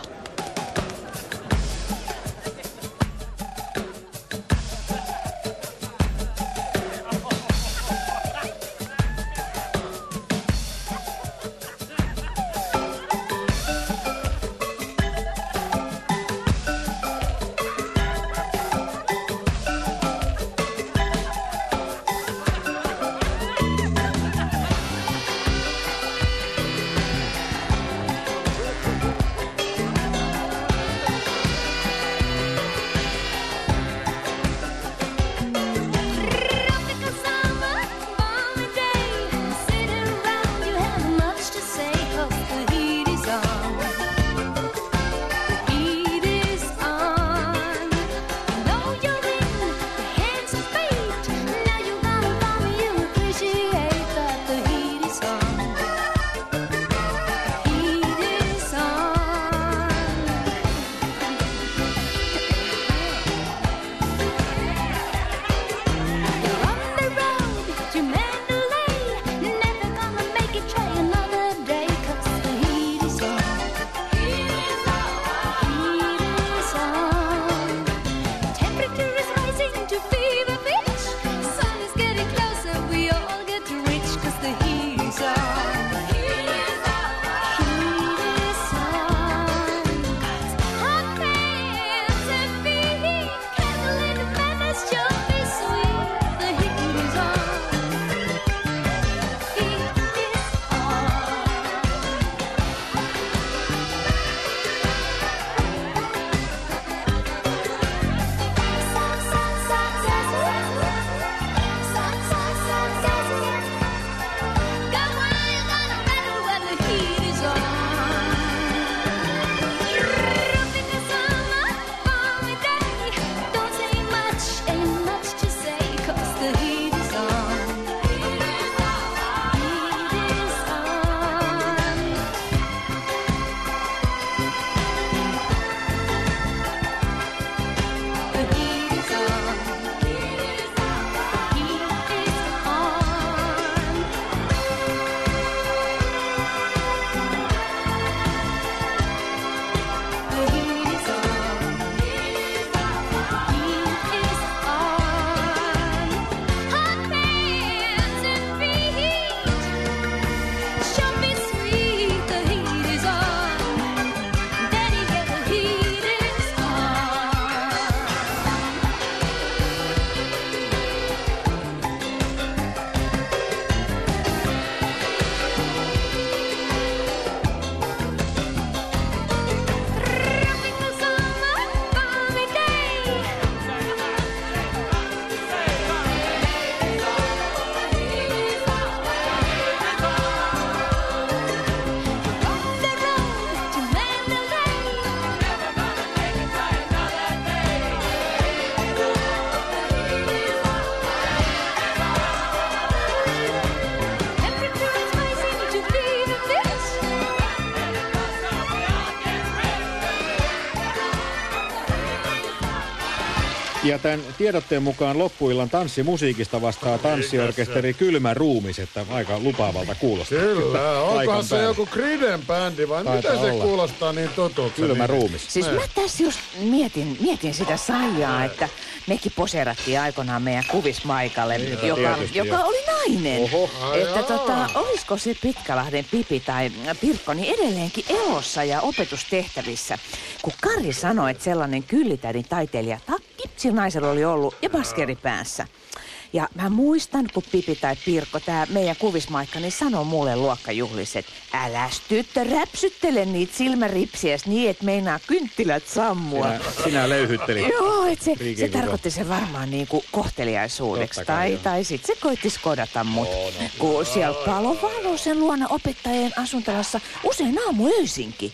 Ja tämän tiedotteen mukaan loppuillan tanssimusiikista vastaa tanssiorkesteri Kylmä Ruumis, että aika lupaavalta kuulostaa. Kyllä, onkohan se päällä. joku Kriden bändi vai Taitaa mitä se olla. kuulostaa niin tutulta? Kylmä Ruumis. Siis mä tässä just mietin, mietin sitä Saijaa, että mekin poseerattiin aikoinaan meidän kuvismaikalle, Niin, joka, tietysti, joka joo. oli nainen. Oho. Että tota, olisiko se Pitkälahden Pipi tai Pirkko niin edelleenkin elossa ja opetustehtävissä. Kun Kari sanoi, että sellainen kyllitädin taiteilija takki sillä naisella oli ollut ja baskeri päässä. Ja mä muistan, kun Pipi tai Pirkko, tää meidän kuvismaikka, niin sanoi mulle luokkajuhlissa, että äläs tyttö räpsyttele niitä silmäripsiäs niin, että meinaa kynttilät sammua. Sinä, sinä löyhyttelit. Joo, että se, se Riikin tarkoitti sen varmaan niinku kohteliaisuudeksi. Totta kai, Tai, joo. tai sit se koitti skodata mut. Joo, no. Kun siellä palo valo sen luona opettajien asuntolassa usein aamuöisinkin.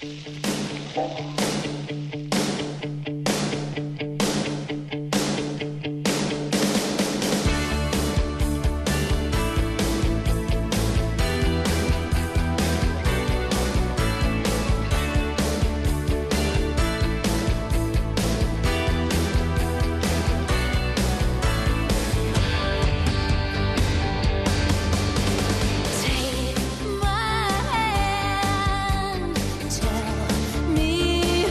Take my hand, tell me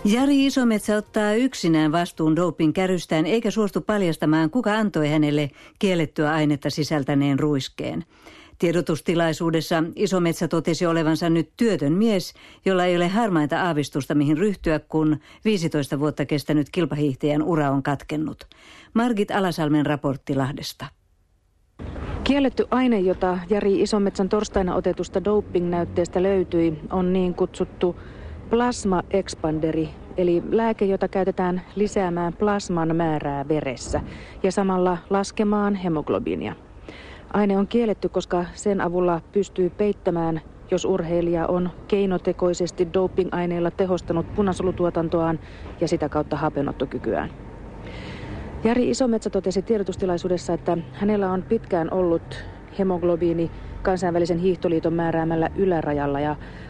Jari Isometsä ottaa yksinään vastuun doping kärystään eikä suostu paljastamaan, kuka antoi hänelle kiellettyä ainetta sisältäneen ruiskeen. Tiedotustilaisuudessa Isometsä totesi olevansa nyt työtön mies, jolla ei ole harmainta aavistusta mihin ryhtyä, kun viisitoista vuotta kestänyt kilpahiihtäjän ura on katkennut. Margit Alasalmen raportti Lahdesta. Kielletty aine, jota Jari Isometsän torstaina otetusta doping-näytteestä löytyi, on niin kutsuttu plasma-expanderi, eli lääke, jota käytetään lisäämään plasman määrää veressä ja samalla laskemaan hemoglobiinia. Aine on kielletty, koska sen avulla pystyy peittämään, jos urheilija on keinotekoisesti doping-aineilla tehostanut punasolutuotantoaan ja sitä kautta hapenottokykyään. Jari Isometsä totesi tiedotustilaisuudessa, että hänellä on pitkään ollut hemoglobiini kansainvälisen hiihtoliiton määräämällä ylärajalla ja